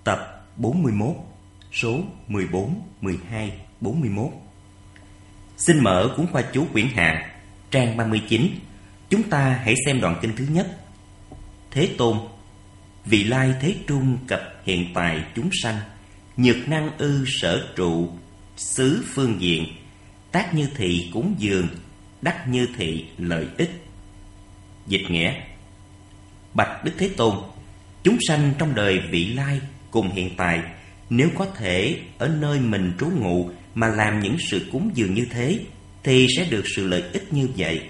Tập 41, số 14, 12, 41. Xin mở cuốn khoa chú quyển Hạ, trang 39. Chúng ta hãy xem đoạn kinh thứ nhất. Thế Tôn, vị lai thế trung cập hiện tại chúng sanh, nhược năng ư sở trụ, xứ phương diện, tác như thị cúng dường, đắc như thị lợi ích. Dịch nghĩa: Bạch Đức Thế Tôn, chúng sanh trong đời vị lai cùng hiện tại, nếu có thể ở nơi mình trú ngụ mà làm những sự cúng dường như thế, thì sẽ được sự lợi ích như vậy.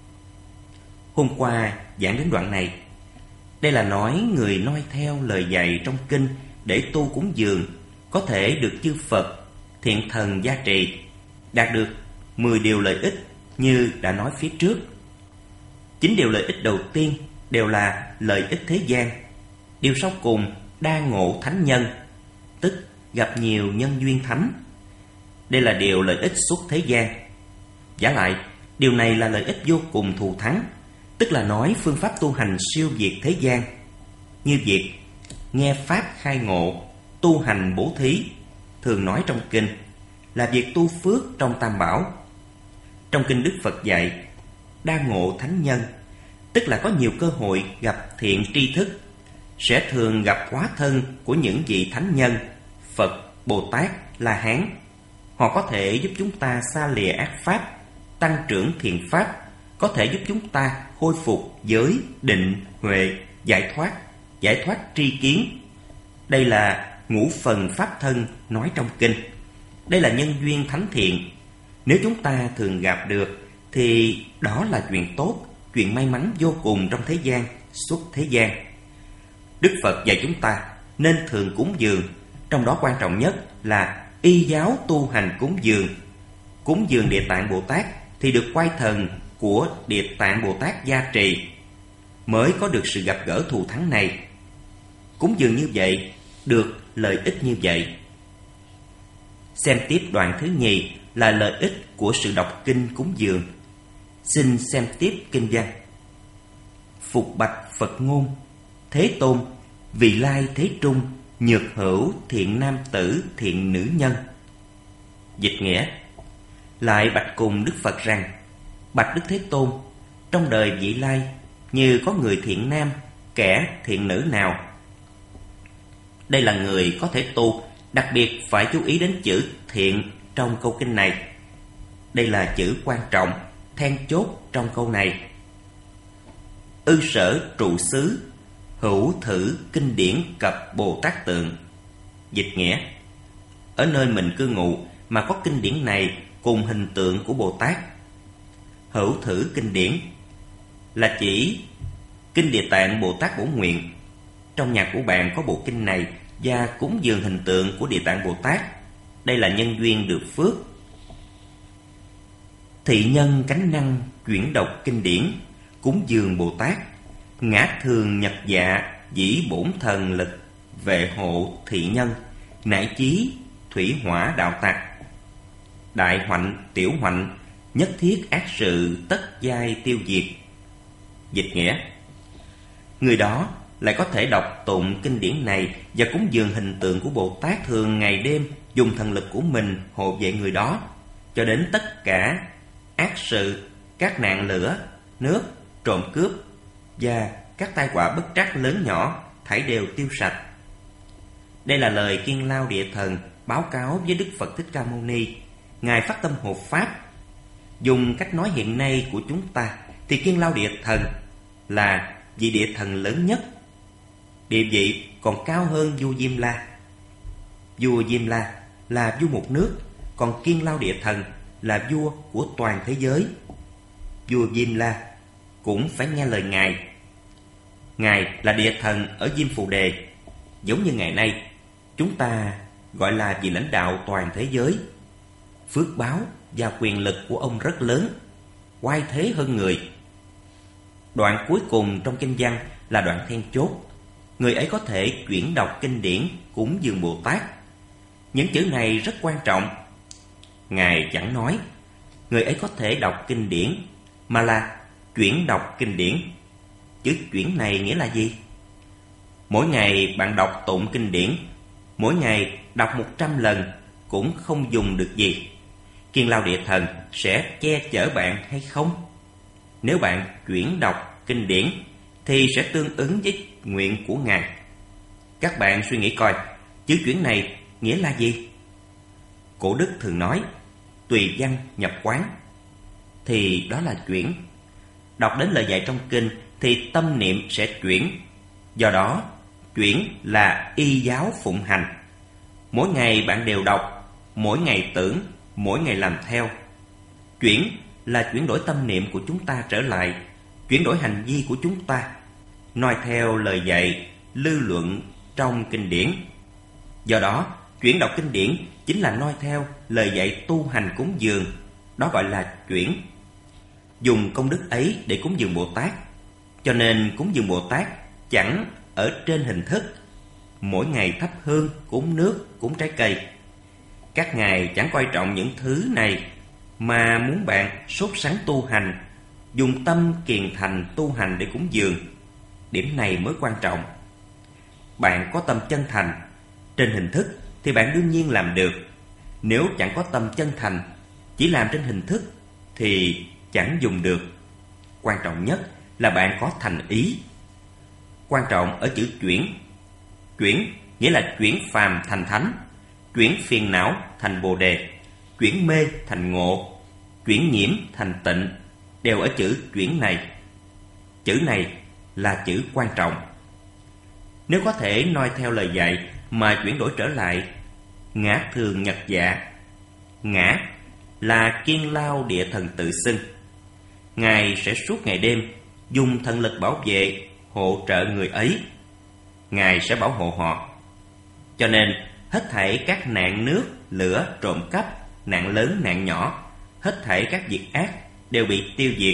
Hôm qua giảng đến đoạn này. Đây là nói người noi theo lời dạy trong kinh để tu cúng dường có thể được chư Phật, thiện thần gia trì, đạt được 10 điều lợi ích như đã nói phía trước. 9 điều lợi ích đầu tiên đều là lợi ích thế gian. Điều sau cùng đa ngộ thánh nhân, tức gặp nhiều nhân duyên thánh. Đây là điều lợi ích xuất thế gian. Vả lại, điều này là lợi ích vô cùng thù thắng, tức là nói phương pháp tu hành siêu việt thế gian, như việc nghe pháp khai ngộ, tu hành bố thí, thường nói trong kinh, là việc tu phước trong Tam Bảo. Trong kinh Đức Phật dạy đa ngộ thánh nhân, tức là có nhiều cơ hội gặp thiện tri thức, sẽ thường gặp hóa thân của những vị thánh nhân, Phật, Bồ Tát, La Hán. Họ có thể giúp chúng ta xa lìa ác pháp, tăng trưởng thiện pháp, có thể giúp chúng ta khôi phục giới, định, huệ, giải thoát tri kiến. Đây là ngũ phần pháp thân nói trong kinh. Đây là nhân duyên thánh thiện. Nếu chúng ta thường gặp được thì đó là chuyện tốt, chuyện may mắn vô cùng trong thế gian, xuất thế gian. Đức Phật dạy chúng ta nên thường cúng dường, trong đó quan trọng nhất là y giáo tu hành cúng dường. Cúng dường Địa Tạng Bồ Tát thì được quay thần của Địa Tạng Bồ Tát gia trì, mới có được sự gặp gỡ thù thắng này. Cúng dường như vậy, được lợi ích như vậy. Xem tiếp đoạn thứ nhì là lợi ích của sự đọc kinh cúng dường. Xin xem tiếp kinh văn. Phục bạch Phật ngôn, Thế Tôn, vị lai thế trung, nhược hữu thiện nam tử thiện nữ nhân. Dịch nghĩa: Lại bạch cùng Đức Phật rằng, bạch Đức Thế Tôn, trong đời vị lai như có người thiện nam, kẻ thiện nữ nào? Đây là người có thể tu, đặc biệt phải chú ý đến chữ thiện trong câu kinh này. Đây là chữ quan trọng, then chốt trong câu này. Ư sở trụ xứ, hữu thử kinh điển cập Bồ Tát tượng. Dịch nghĩa: Ở nơi mình cư ngụ mà có kinh điển này cùng hình tượng của Bồ Tát. Hữu thử kinh điển là chỉ kinh Địa Tạng Bồ Tát Bổ Nguyện. Trong nhà của bạn có bộ kinh này và cúng dường hình tượng của Địa Tạng Bồ Tát. Đây là nhân duyên được phước. Thị nhân cánh năng chuyển đọc kinh điển, cúng dường Bồ Tát, ngã thường nhập dạ, dĩ bổn thần lực, vệ hộ thị nhân, nại chí thủy hỏa đạo tặc, đại hoạnh tiểu hoạnh, nhất thiết ác sự tất giai tiêu diệt. Dịch nghĩa: Người đó lại có thể đọc tụng kinh điển này và cúng dường hình tượng của Bồ Tát thường ngày đêm, dùng thần lực của mình hộ vệ người đó, cho đến tất cả ác sự, các nạn lửa, nước, trộm cướp và các tai họa bất trắc lớn nhỏ thảy đều tiêu sạch. Đây là lời Kiên Lao Địa Thần báo cáo với Đức Phật Thích Ca Mâu Ni. Ngài phát tâm hộ pháp. Dùng cách nói hiện nay của chúng ta thì Kiên Lao Địa Thần là vị địa thần lớn nhất. Địa vị còn cao hơn vua Diêm La. Vua Diêm La là vua một nước, còn Kiên Lao Địa Thần là vua của toàn thế giới. Vua Diêm La cũng phải nghe lời Ngài. Ngài là địa thần ở Diêm Phù Đề. Giống như ngày nay chúng ta gọi là vị lãnh đạo toàn thế giới. Phước báo và quyền lực của ông rất lớn, oai thế hơn người. Đoạn cuối cùng trong kinh văn là đoạn then chốt. Người ấy có thể chuyển đọc kinh điển cúng dường Bồ Tát. Những chữ này rất quan trọng. Ngài chẳng nói người ấy có thể đọc kinh điển, mà là chuyển đọc kinh điển. Chữ chuyển này nghĩa là gì? Mỗi ngày bạn đọc tụng kinh điển mỗi ngày đọc 100 lần cũng không dùng được gì. Kiên Lao Địa Thần sẽ che chở bạn hay không? Nếu bạn chuyển đọc kinh điển thì sẽ tương ứng với nguyện của Ngài. Các bạn suy nghĩ coi, chữ chuyển này nghĩa là gì? Cổ đức thường nói tùy văn nhập quán, thì đó là chuyển. Đọc đến lời dạy trong kinh thì tâm niệm sẽ chuyển. Do đó, chuyển là y giáo phụng hành. Mỗi ngày bạn đều đọc, mỗi ngày tưởng, mỗi ngày làm theo. Chuyển là chuyển đổi tâm niệm của chúng ta trở lại, chuyển đổi hành vi của chúng ta, noi theo lời dạy, lưu luận trong kinh điển. Do đó, chuyển đọc kinh điển chính là noi theo lời dạy tu hành cúng dường, đó gọi là chuyển. Dùng công đức ấy để cúng dường Bồ Tát, cho nên cúng dường Bồ Tát chẳng ở trên hình thức mỗi ngày thắp hương, cúng nước, cúng trái cây. Các ngài chẳng coi trọng những thứ này, mà muốn bạn sốt sắng tu hành, dùng tâm kiền thành tu hành để cúng dường. Điểm này mới quan trọng. Bạn có tâm chân thành, trên hình thức thì bạn đương nhiên làm được. Nếu chẳng có tâm chân thành, chỉ làm trên hình thức thì chẳng dùng được. Quan trọng nhất là bạn có thành ý. Quan trọng ở chữ chuyển. Chuyển nghĩa là chuyển phàm thành thánh, chuyển phiền não thành bồ đề, chuyển mê thành ngộ, chuyển nhiễm thành tịnh, đều ở chữ chuyển này. Chữ này là chữ quan trọng. Nếu có thể noi theo lời dạy mà chuyển đổi trở lại, ngã thường nhật dạ. Ngã là Kiên Lao Địa Thần tự xưng. Ngài sẽ suốt ngày đêm dùng thần lực bảo vệ, hộ trợ người ấy. Ngài sẽ bảo hộ họ. Cho nên hết thảy các nạn nước, lửa, trộm cắp, nạn lớn, nạn nhỏ, hết thảy các việc ác đều bị tiêu diệt.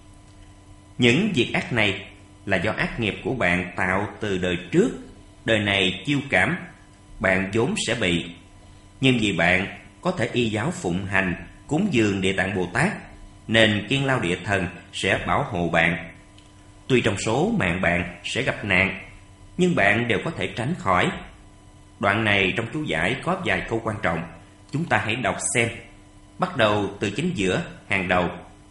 Những việc ác này là do ác nghiệp của bạn tạo từ đời trước. Đời này chiêu cảm, bạn vốn sẽ bị. Nhưng vì bạn có thể y giáo phụng hành, cúng dường Địa Tạng Bồ Tát, nên Kiên Lao Địa Thần sẽ bảo hộ bạn. Tuy trong số mạng bạn sẽ gặp nạn, nhưng bạn đều có thể tránh khỏi. Đoạn này trong chú giải có vài câu quan trọng, chúng ta hãy đọc xem. Bắt đầu từ chính giữa, hàng đầu.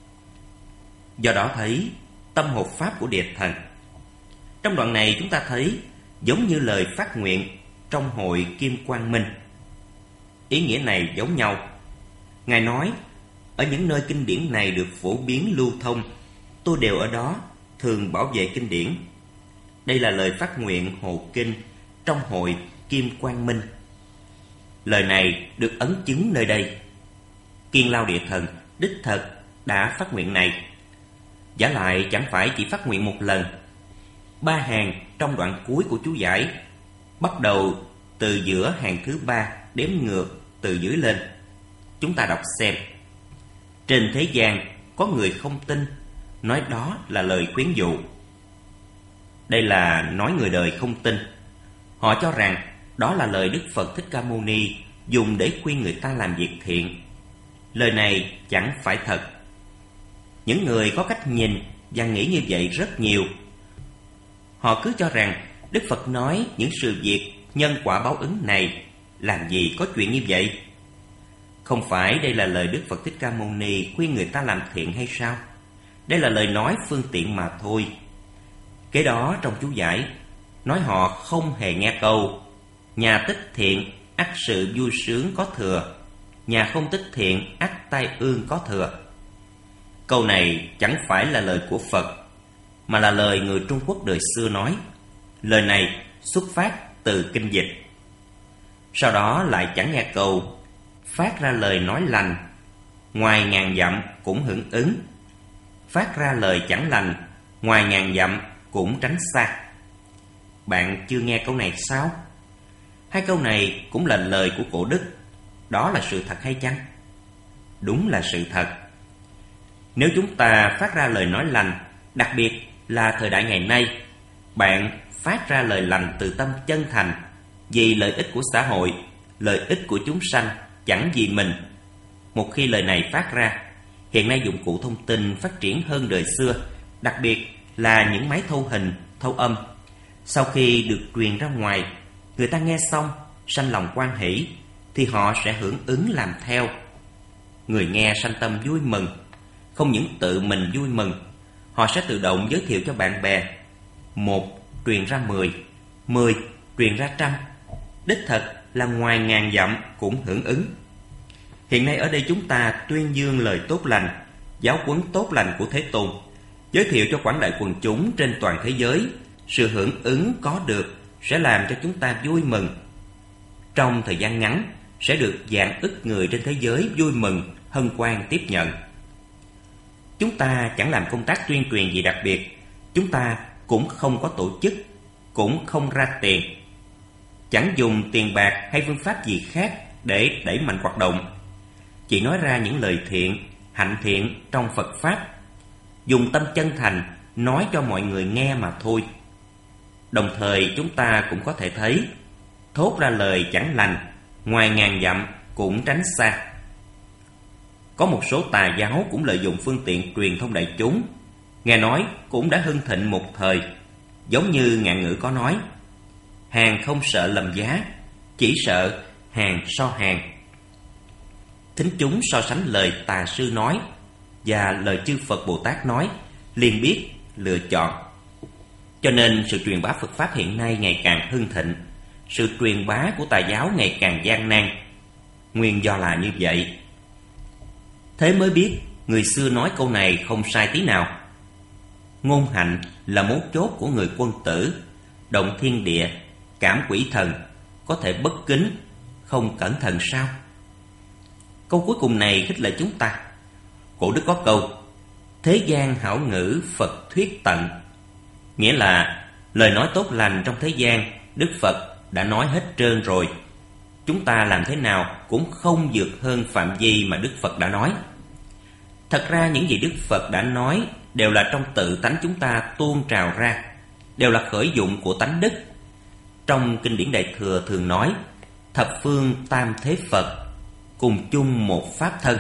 Do đó thấy tâm hộ pháp của Địa Thần. Trong đoạn này chúng ta thấy giống như lời phát nguyện trong hội Kim Quang Minh. Ý nghĩa này giống nhau. Ngài nói, ở những nơi kinh điển này được phổ biến lưu thông, tôi đều ở đó, thường bảo vệ kinh điển. Đây là lời phát nguyện hộ kinh trong hội Kim Quang Minh. Lời này được ấn chứng nơi đây. Kiên Lao Địa Thần đích thật đã phát nguyện này. Giả lại chẳng phải chỉ phát nguyện một lần. 3 hàng trong đoạn cuối của chú giải, bắt đầu từ giữa hàng thứ 3 đếm ngược từ dưới lên. Chúng ta đọc xem. Trên thế gian có người không tin, nói đó là lời khuyến dụ. Đây là nói người đời không tin. Họ cho rằng đó là lời Đức Phật Thích Ca Mâu Ni dùng để khuyên người ta làm việc thiện. Lời này chẳng phải thật. Những người có cách nhìn và nghĩ như vậy rất nhiều. Họ cứ cho rằng Đức Phật nói những sự việc nhân quả báo ứng này, làm gì có chuyện như vậy? Không phải đây là lời Đức Phật Thích Ca Mâu Ni khuyên người ta làm thiện hay sao? Đây là lời nói phương tiện mà thôi. Kế đó trong chú giải nói họ không hề nghe câu nhà tích thiện ắt sự vui sướng có thừa, nhà không tích thiện ắt tai ương có thừa. Câu này chẳng phải là lời của Phật, mà là lời người Trung Quốc đời xưa nói. Lời này xuất phát từ kinh dịch. Sau đó lại chẳng nghe câu phát ra lời nói lành, ngoài ngàn dặm cũng hưởng ứng. Phát ra lời chẳng lành, ngoài ngàn dặm cũng tránh xa. Bạn chưa nghe câu này sao? Hai câu này cũng là lời của cổ đức. Đó là sự thật hay chăng? Đúng là sự thật. Nếu chúng ta phát ra lời nói lành, đặc biệt là thời đại ngày nay, bạn phát ra lời lành từ tâm chân thành, vì lợi ích của xã hội, lợi ích của chúng sanh, chẳng vì mình. Một khi lời này phát ra, hiện nay dụng cụ thông tin phát triển hơn đời xưa, đặc biệt là những máy thâu hình, thâu âm. Sau khi được truyền ra ngoài, người ta nghe xong sanh lòng hoan hỷ, thì họ sẽ hưởng ứng làm theo. Người nghe sanh tâm vui mừng. Không những tự mình vui mừng, họ sẽ tự động giới thiệu cho bạn bè. 1 truyền ra 10, 10 truyền ra 100. Đích thật là ngoài ngàn dặm cũng hưởng ứng. Hiện nay ở đây chúng ta tuyên dương lời tốt lành, giáo huấn tốt lành của Thế Tôn, giới thiệu cho quảng đại quần chúng trên toàn thế giới. Sự hưởng ứng có được sẽ làm cho chúng ta vui mừng. Trong thời gian ngắn sẽ được vạn ức người trên thế giới vui mừng, hân hoan tiếp nhận. Chúng ta chẳng làm công tác tuyên truyền gì đặc biệt. Chúng ta cũng không có tổ chức, cũng không ra tiền, chẳng dùng tiền bạc hay phương pháp gì khác để đẩy mạnh hoạt động. Chỉ nói ra những lời thiện, hạnh thiện trong Phật Pháp, dùng tâm chân thành nói cho mọi người nghe mà thôi. Đồng thời chúng ta cũng có thể thấy, thốt ra lời chẳng lành, ngoài ngàn dặm cũng tránh xa. Có một số tà giáo cũng lợi dụng phương tiện truyền thông đại chúng, nghe nói cũng đã hưng thịnh một thời. Giống như ngạn ngữ có nói, hàng không sợ lầm giá, chỉ sợ hàng so hàng. Thính chúng so sánh lời tà sư nói và lời chư Phật Bồ Tát nói, liền biết lựa chọn. Cho nên sự truyền bá Phật Pháp hiện nay ngày càng hưng thịnh, sự truyền bá của tà giáo ngày càng gian nan. Nguyên do là như vậy. Thế mới biết người xưa nói câu này không sai tí nào. Ngôn hạnh là mấu chốt của người quân tử, động thiên địa, cảm quỷ thần, có thể bất kính, không cẩn thận sao? Câu cuối cùng này khích lệ chúng ta. Cổ đức có câu, thế gian hảo ngữ Phật thuyết tận, nghĩa là lời nói tốt lành trong thế gian Đức Phật đã nói hết trơn rồi. Chúng ta làm thế nào cũng không vượt hơn phạm vi mà Đức Phật đã nói. Thật ra những gì Đức Phật đã nói đều là trong tự tánh chúng ta tuôn trào ra, đều là khởi dụng của tánh đức. Trong kinh điển Đại Thừa thường nói, thập phương tam thế Phật, cùng chung một pháp thân.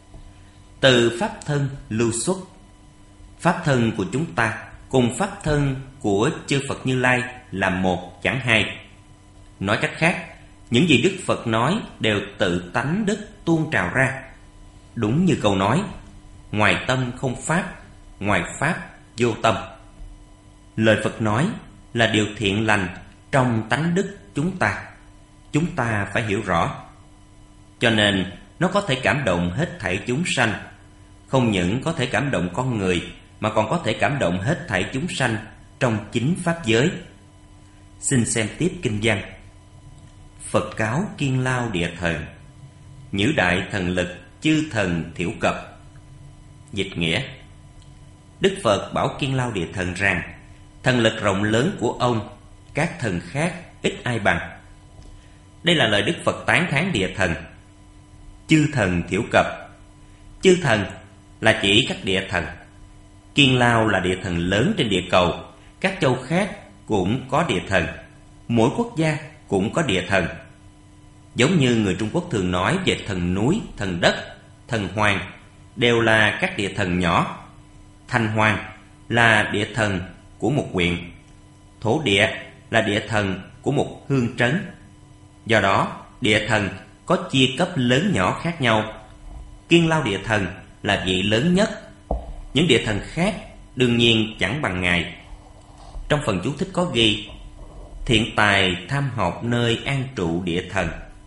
Từ pháp thân lưu xuất. Pháp thân của chúng ta cùng pháp thân của chư Phật Như Lai là một chẳng hai. Nói cách khác, những gì Đức Phật nói đều tự tánh đức tuôn trào ra. Đúng như câu nói, ngoài tâm không pháp, ngoài pháp vô tâm. Lời Phật nói là điều thiện lành trong tánh đức chúng ta phải hiểu rõ. Cho nên nó có thể cảm động hết thảy chúng sanh. Không những có thể cảm động con người, mà còn có thể cảm động hết thảy chúng sanh trong chính pháp giới. Xin xem tiếp kinh văn. Phật cáo Kiên Lao Địa Thần, nhữ đại thần lực chư thần thiểu cập. Dịch nghĩa: Đức Phật bảo Kiên Lao Địa Thần rằng thần lực rộng lớn của ông, các thần khác ít ai bằng. Đây là lời Đức Phật tán thán địa thần. Chư thần thiểu cập. Chư thần là chỉ các địa thần. Kiên Lao là địa thần lớn trên địa cầu. Các châu khác cũng có địa thần. Mỗi quốc gia cũng có địa thần. Giống như người Trung Quốc thường nói về thần núi, thần đất, thần hoàng, đều là các địa thần nhỏ. Thành Hoàng là địa thần của một huyện. Thổ địa là địa thần của một hương trấn. Do đó, địa thần có chia cấp lớn nhỏ khác nhau. Kiên Lao địa thần là vị lớn nhất. Những địa thần khác đương nhiên chẳng bằng ngài. Trong phần chú thích có ghi: thiện tài tham học nơi an trụ địa thần.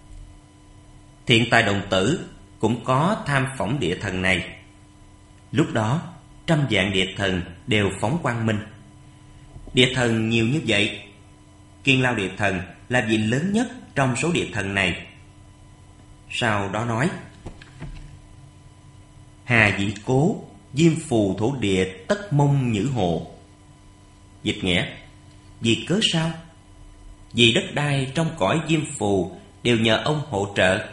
Thiện tài đồng tử cũng có tham phỏng địa thần này. Lúc đó, trăm vạn địa thần đều phóng quang minh. Địa thần nhiều như vậy, Kiên Lao địa thần là vị lớn nhất trong số địa thần này. Sau đó nói: Hà dĩ cố, diêm phù thổ địa tất mông nhữ hộ. Dịch nghĩa: vì cớ sao? Vì đất đai trong cõi diêm phù đều nhờ ông hỗ trợ.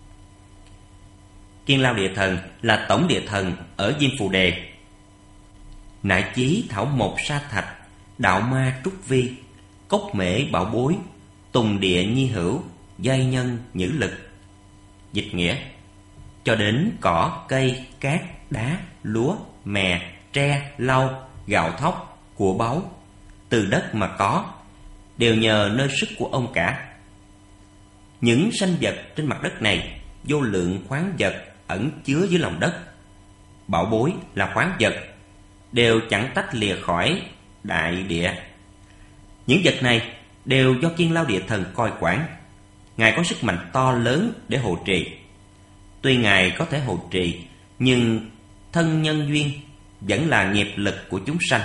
Kiên Lao địa thần là tổng địa thần ở diêm phù đề. Nại chí thảo mộc sa thạch, đạo ma trúc vi, cốc mễ bảo bối, tùng địa nhi hữu, giai nhân nhữ lực. Dịch nghĩa: cho đến cỏ, cây, cát, đá, lúa, mè, tre, lau, gạo thóc, của báu, từ đất mà có, đều nhờ nơi sức của ông cả. Những sanh vật trên mặt đất này, vô lượng khoáng vật ẩn chứa dưới lòng đất. Bảo bối là khoáng vật, đều chẳng tách lìa khỏi đại địa. Những vật này đều do Kiên Lao Địa Thần coi quản. Ngài có sức mạnh to lớn để hộ trì. Tuy Ngài có thể hộ trì, nhưng thân nhân duyên vẫn là nghiệp lực của chúng sanh.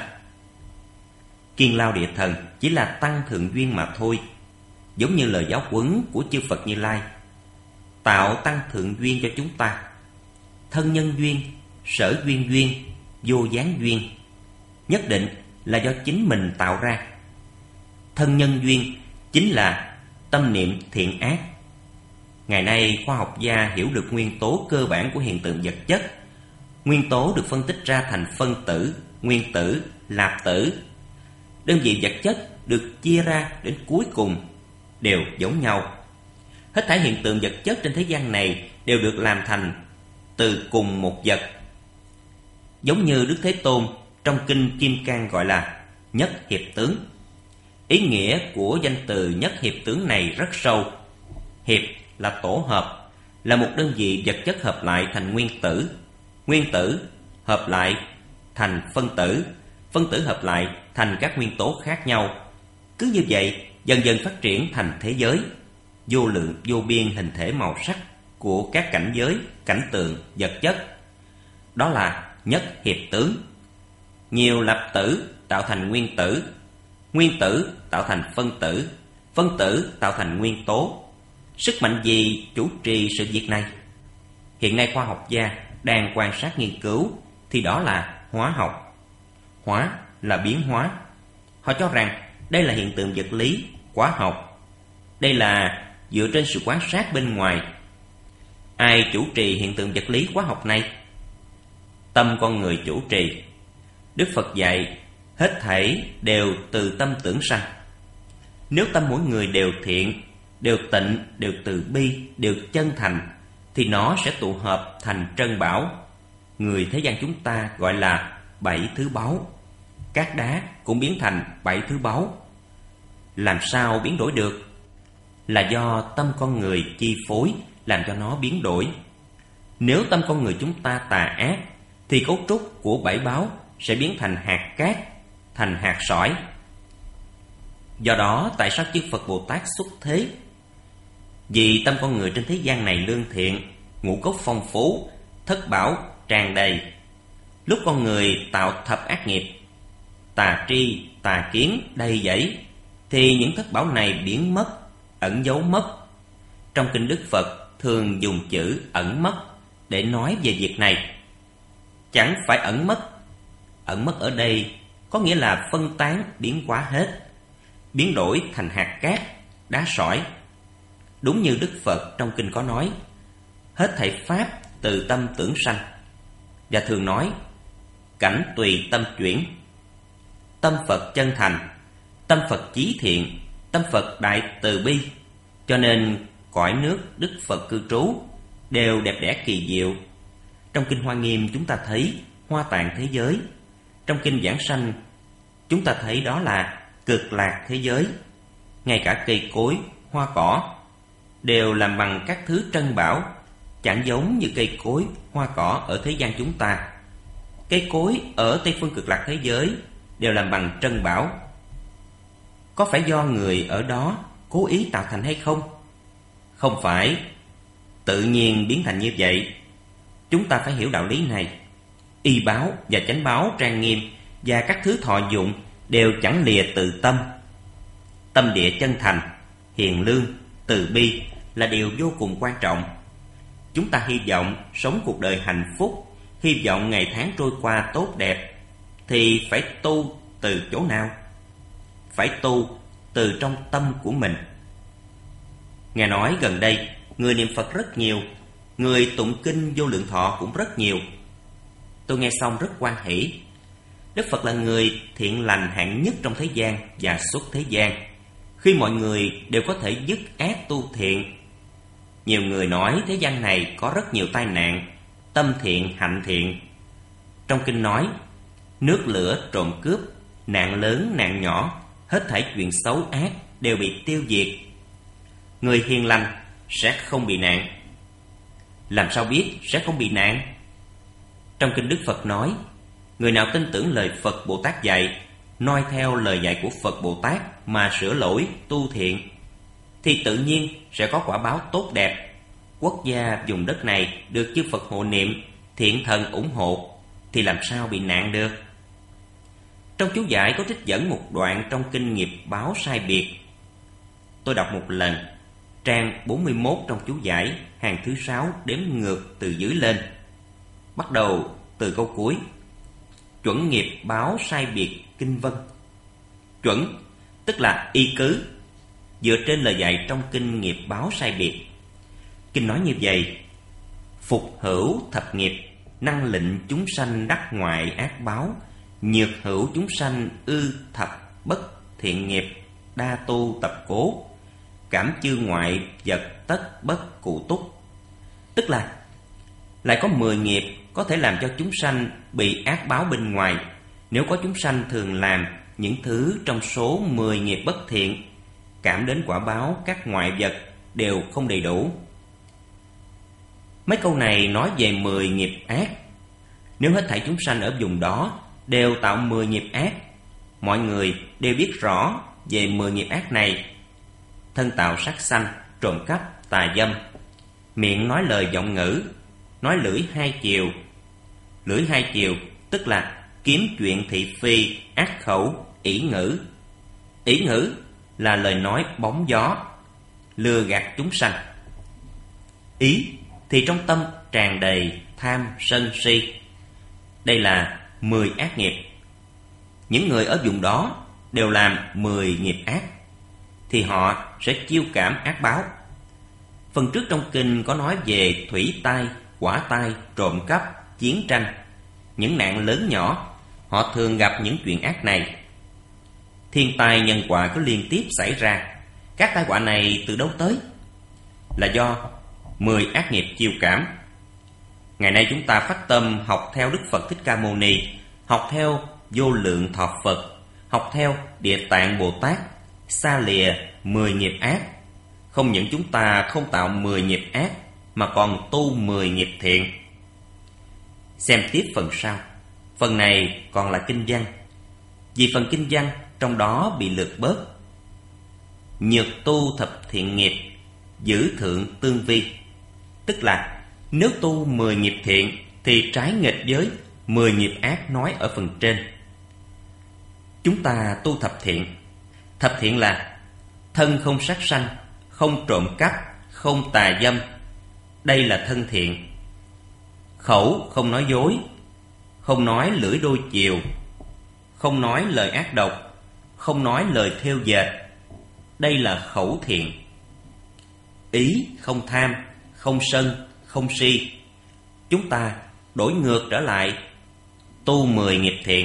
Kiên Lao Địa Thần chỉ là tăng thượng duyên mà thôi, giống như lời giáo huấn của chư Phật Như Lai, tạo tăng thượng duyên cho chúng ta. Thân nhân duyên, sở duyên duyên, vô gián duyên nhất định là do chính mình tạo ra. Thân nhân duyên chính là tâm niệm thiện ác. Ngày nay khoa học gia hiểu được nguyên tố cơ bản của hiện tượng vật chất. Nguyên tố được phân tích ra thành phân tử, nguyên tử, lạp tử. Đơn vị vật chất được chia ra đến cuối cùng đều giống nhau. Hết thảy hiện tượng vật chất trên thế gian này đều được làm thành từ cùng một vật. Giống như Đức Thế Tôn trong kinh Kim Cang gọi là nhất hiệp tướng. Ý nghĩa của danh từ nhất hiệp tướng này rất sâu. Hiệp là tổ hợp, là một đơn vị vật chất hợp lại thành nguyên tử. Nguyên tử hợp lại thành phân tử, phân tử hợp lại thành các nguyên tố khác nhau. Cứ như vậy dần dần phát triển thành thế giới, vô lượng vô biên hình thể màu sắc của các cảnh giới, cảnh tượng, vật chất. Đó là nhất hiệp tướng. Nhiều lạp tử tạo thành nguyên tử, nguyên tử tạo thành phân tử, phân tử tạo thành nguyên tố. Sức mạnh gì chủ trì sự việc này? Hiện nay khoa học gia đang quan sát nghiên cứu thì đó là hóa học. Hóa là biến hóa. Họ cho rằng đây là hiện tượng vật lý, hóa học. Đây là dựa trên sự quan sát bên ngoài. Ai chủ trì hiện tượng vật lý hóa học này? Tâm con người chủ trì. Đức Phật dạy hết thảy đều từ tâm tưởng sanh. Nếu tâm mỗi người đều thiện, đều tịnh, đều từ bi, đều chân thành, thì nó sẽ tụ hợp thành trân bảo. Người thế gian chúng ta gọi là 7 thứ báu. Các đá cũng biến thành 7 thứ báu. Làm sao biến đổi được? Là do tâm con người chi phối làm cho nó biến đổi. Nếu tâm con người chúng ta tà ác, thì cấu trúc của 7 báu sẽ biến thành hạt cát, thành hạt sỏi. Do đó tại sao chư Phật Bồ Tát xuất thế? Vì tâm con người trên thế gian này lương thiện, ngũ cốc phong phú, thất bảo tràn đầy. Lúc con người tạo thập ác nghiệp, tà tri, tà kiến đầy dẫy, thì những thất bảo này biến mất, ẩn giấu mất. Trong kinh Đức Phật thường dùng chữ ẩn mất để nói về việc này. Chẳng phải ẩn mất. Ẩn mất ở đây có nghĩa là phân tán, biến hóa hết, biến đổi thành hạt cát, đá sỏi. Đúng như Đức Phật trong kinh có nói, hết thảy pháp từ tâm tưởng sanh. Và thường nói, cảnh tùy tâm chuyển. Tâm Phật chân thành, tâm Phật chí thiện, tâm Phật đại từ bi, cho nên cõi nước Đức Phật cư trú đều đẹp đẽ kỳ diệu. Trong kinh Hoa Nghiêm chúng ta thấy hoa tạng thế giới. Trong kinh Giảng Sanh chúng ta thấy đó là cực lạc thế giới. Ngay cả cây cối, hoa cỏ đều làm bằng các thứ trân bảo, chẳng giống như cây cối, hoa cỏ ở thế gian chúng ta. Cây cối ở Tây phương cực lạc thế giới đều làm bằng trân bảo. Có phải do người ở đó cố ý tạo thành hay không? Không phải, tự nhiên biến thành như vậy. Chúng ta phải hiểu đạo lý này. Y báo và chánh báo trang nghiêm và các thứ thọ dụng đều chẳng lìa từ tâm. Tâm địa chân thành, hiền lương, từ bi là điều vô cùng quan trọng. Chúng ta hy vọng sống cuộc đời hạnh phúc, hy vọng ngày tháng trôi qua tốt đẹp, thì phải tu từ chỗ nào? Phải tu từ trong tâm của mình. Nghe nói gần đây người niệm Phật rất nhiều, người tụng kinh Vô Lượng Thọ cũng rất nhiều. Tôi nghe xong rất hoan hỷ. Đức Phật là người thiện lành hạng nhất trong thế gian và xuất thế gian, khi mọi người đều có thể dứt ác tu thiện. Nhiều người nói thế gian này có rất nhiều tai nạn, tâm thiện, hạnh thiện. Trong kinh nói, nước lửa, trộm cướp, nạn lớn, nạn nhỏ, hết thảy chuyện xấu ác đều bị tiêu diệt. người hiền lành sẽ không bị nạn. Làm sao biết sẽ không bị nạn? Trong kinh Đức Phật nói, người nào tin tưởng lời Phật Bồ Tát dạy, noi theo lời dạy của Phật Bồ Tát mà sửa lỗi, tu thiện, thì tự nhiên sẽ có quả báo tốt đẹp. Quốc gia vùng đất này được chư Phật hộ niệm, thiện thần ủng hộ, thì làm sao bị nạn được? Trong chú giải có trích dẫn một đoạn trong kinh Nghiệp Báo Sai Biệt. Tôi đọc một lần, trang 41 trong chú giải, hàng thứ 6 đếm ngược từ dưới lên. Bắt đầu từ câu cuối. Chuẩn nghiệp báo sai biệt kinh vân. Chuẩn tức là y cứ, dựa trên lời dạy trong kinh Nghiệp Báo Sai Biệt. Kinh nói như vậy: phục hữu thập nghiệp, năng lệnh chúng sanh đắc ngoại ác báo, nhược hữu chúng sanh ư thập bất thiện nghiệp, đa tu tập cố, cảm chư ngoại vật tất bất cụ túc. Tức là lại có 10 nghiệp có thể làm cho chúng sanh bị ác báo bên ngoài, nếu có chúng sanh thường làm những thứ trong số 10 nghiệp bất thiện, cảm đến quả báo các ngoại vật đều không đầy đủ. Mấy câu này nói về 10 nghiệp ác. Nếu hết thảy chúng sanh ở vùng đó đều tạo 10 nghiệp ác, mọi người đều biết rõ về 10 nghiệp ác này: thân tạo sát sanh, trộm cắp, tà dâm, miệng nói lời vọng ngữ, nói lưỡi hai chiều. Lưỡi hai chiều tức là kiếm chuyện thị phi, ác khẩu, ỷ ngữ. Ỷ ngữ là lời nói bóng gió, lừa gạt chúng sanh. Ý thì trong tâm tràn đầy tham, sân, si. Đây là 10 ác nghiệp. Những người ở vùng đó đều làm 10 nghiệp ác, thì họ sẽ chiêu cảm ác báo. Phần trước trong kinh có nói về thủy tai, hỏa tai, trộm cắp, chiến tranh, những nạn lớn nhỏ, họ thường gặp những chuyện ác này. Thiên tai nhân quả có liên tiếp xảy ra. Các tai họa này từ đâu tới? Là do 10 ác nghiệp chiêu cảm. Ngày nay chúng ta phát tâm học theo Đức Phật Thích Ca Mâu Ni, học theo Vô Lượng Thọ Phật, học theo Địa Tạng Bồ Tát, xa lìa 10 nghiệp ác. Không những chúng ta không tạo 10 nghiệp ác, mà còn tu 10 nghiệp thiện. Xem tiếp phần sau. Phần này còn là kinh văn, vì phần kinh văn trong đó bị lược bớt. Nhược tu thập thiện nghiệp, giữ thượng tương vi. Tức là nếu tu 10 nghiệp thiện thì trái nghịch với 10 nghiệp ác nói ở phần trên. Chúng ta tu thập thiện. Thập thiện là thân không sát sanh, không trộm cắp, không tà dâm. Đây là thân thiện. Khẩu không nói dối, không nói lưỡi đôi chiều, không nói lời ác độc, không nói lời thêu dệt. Đây là khẩu thiện. Ý không tham, không sân, không si. Chúng ta đổi ngược trở lại, tu 10 nghiệp thiện.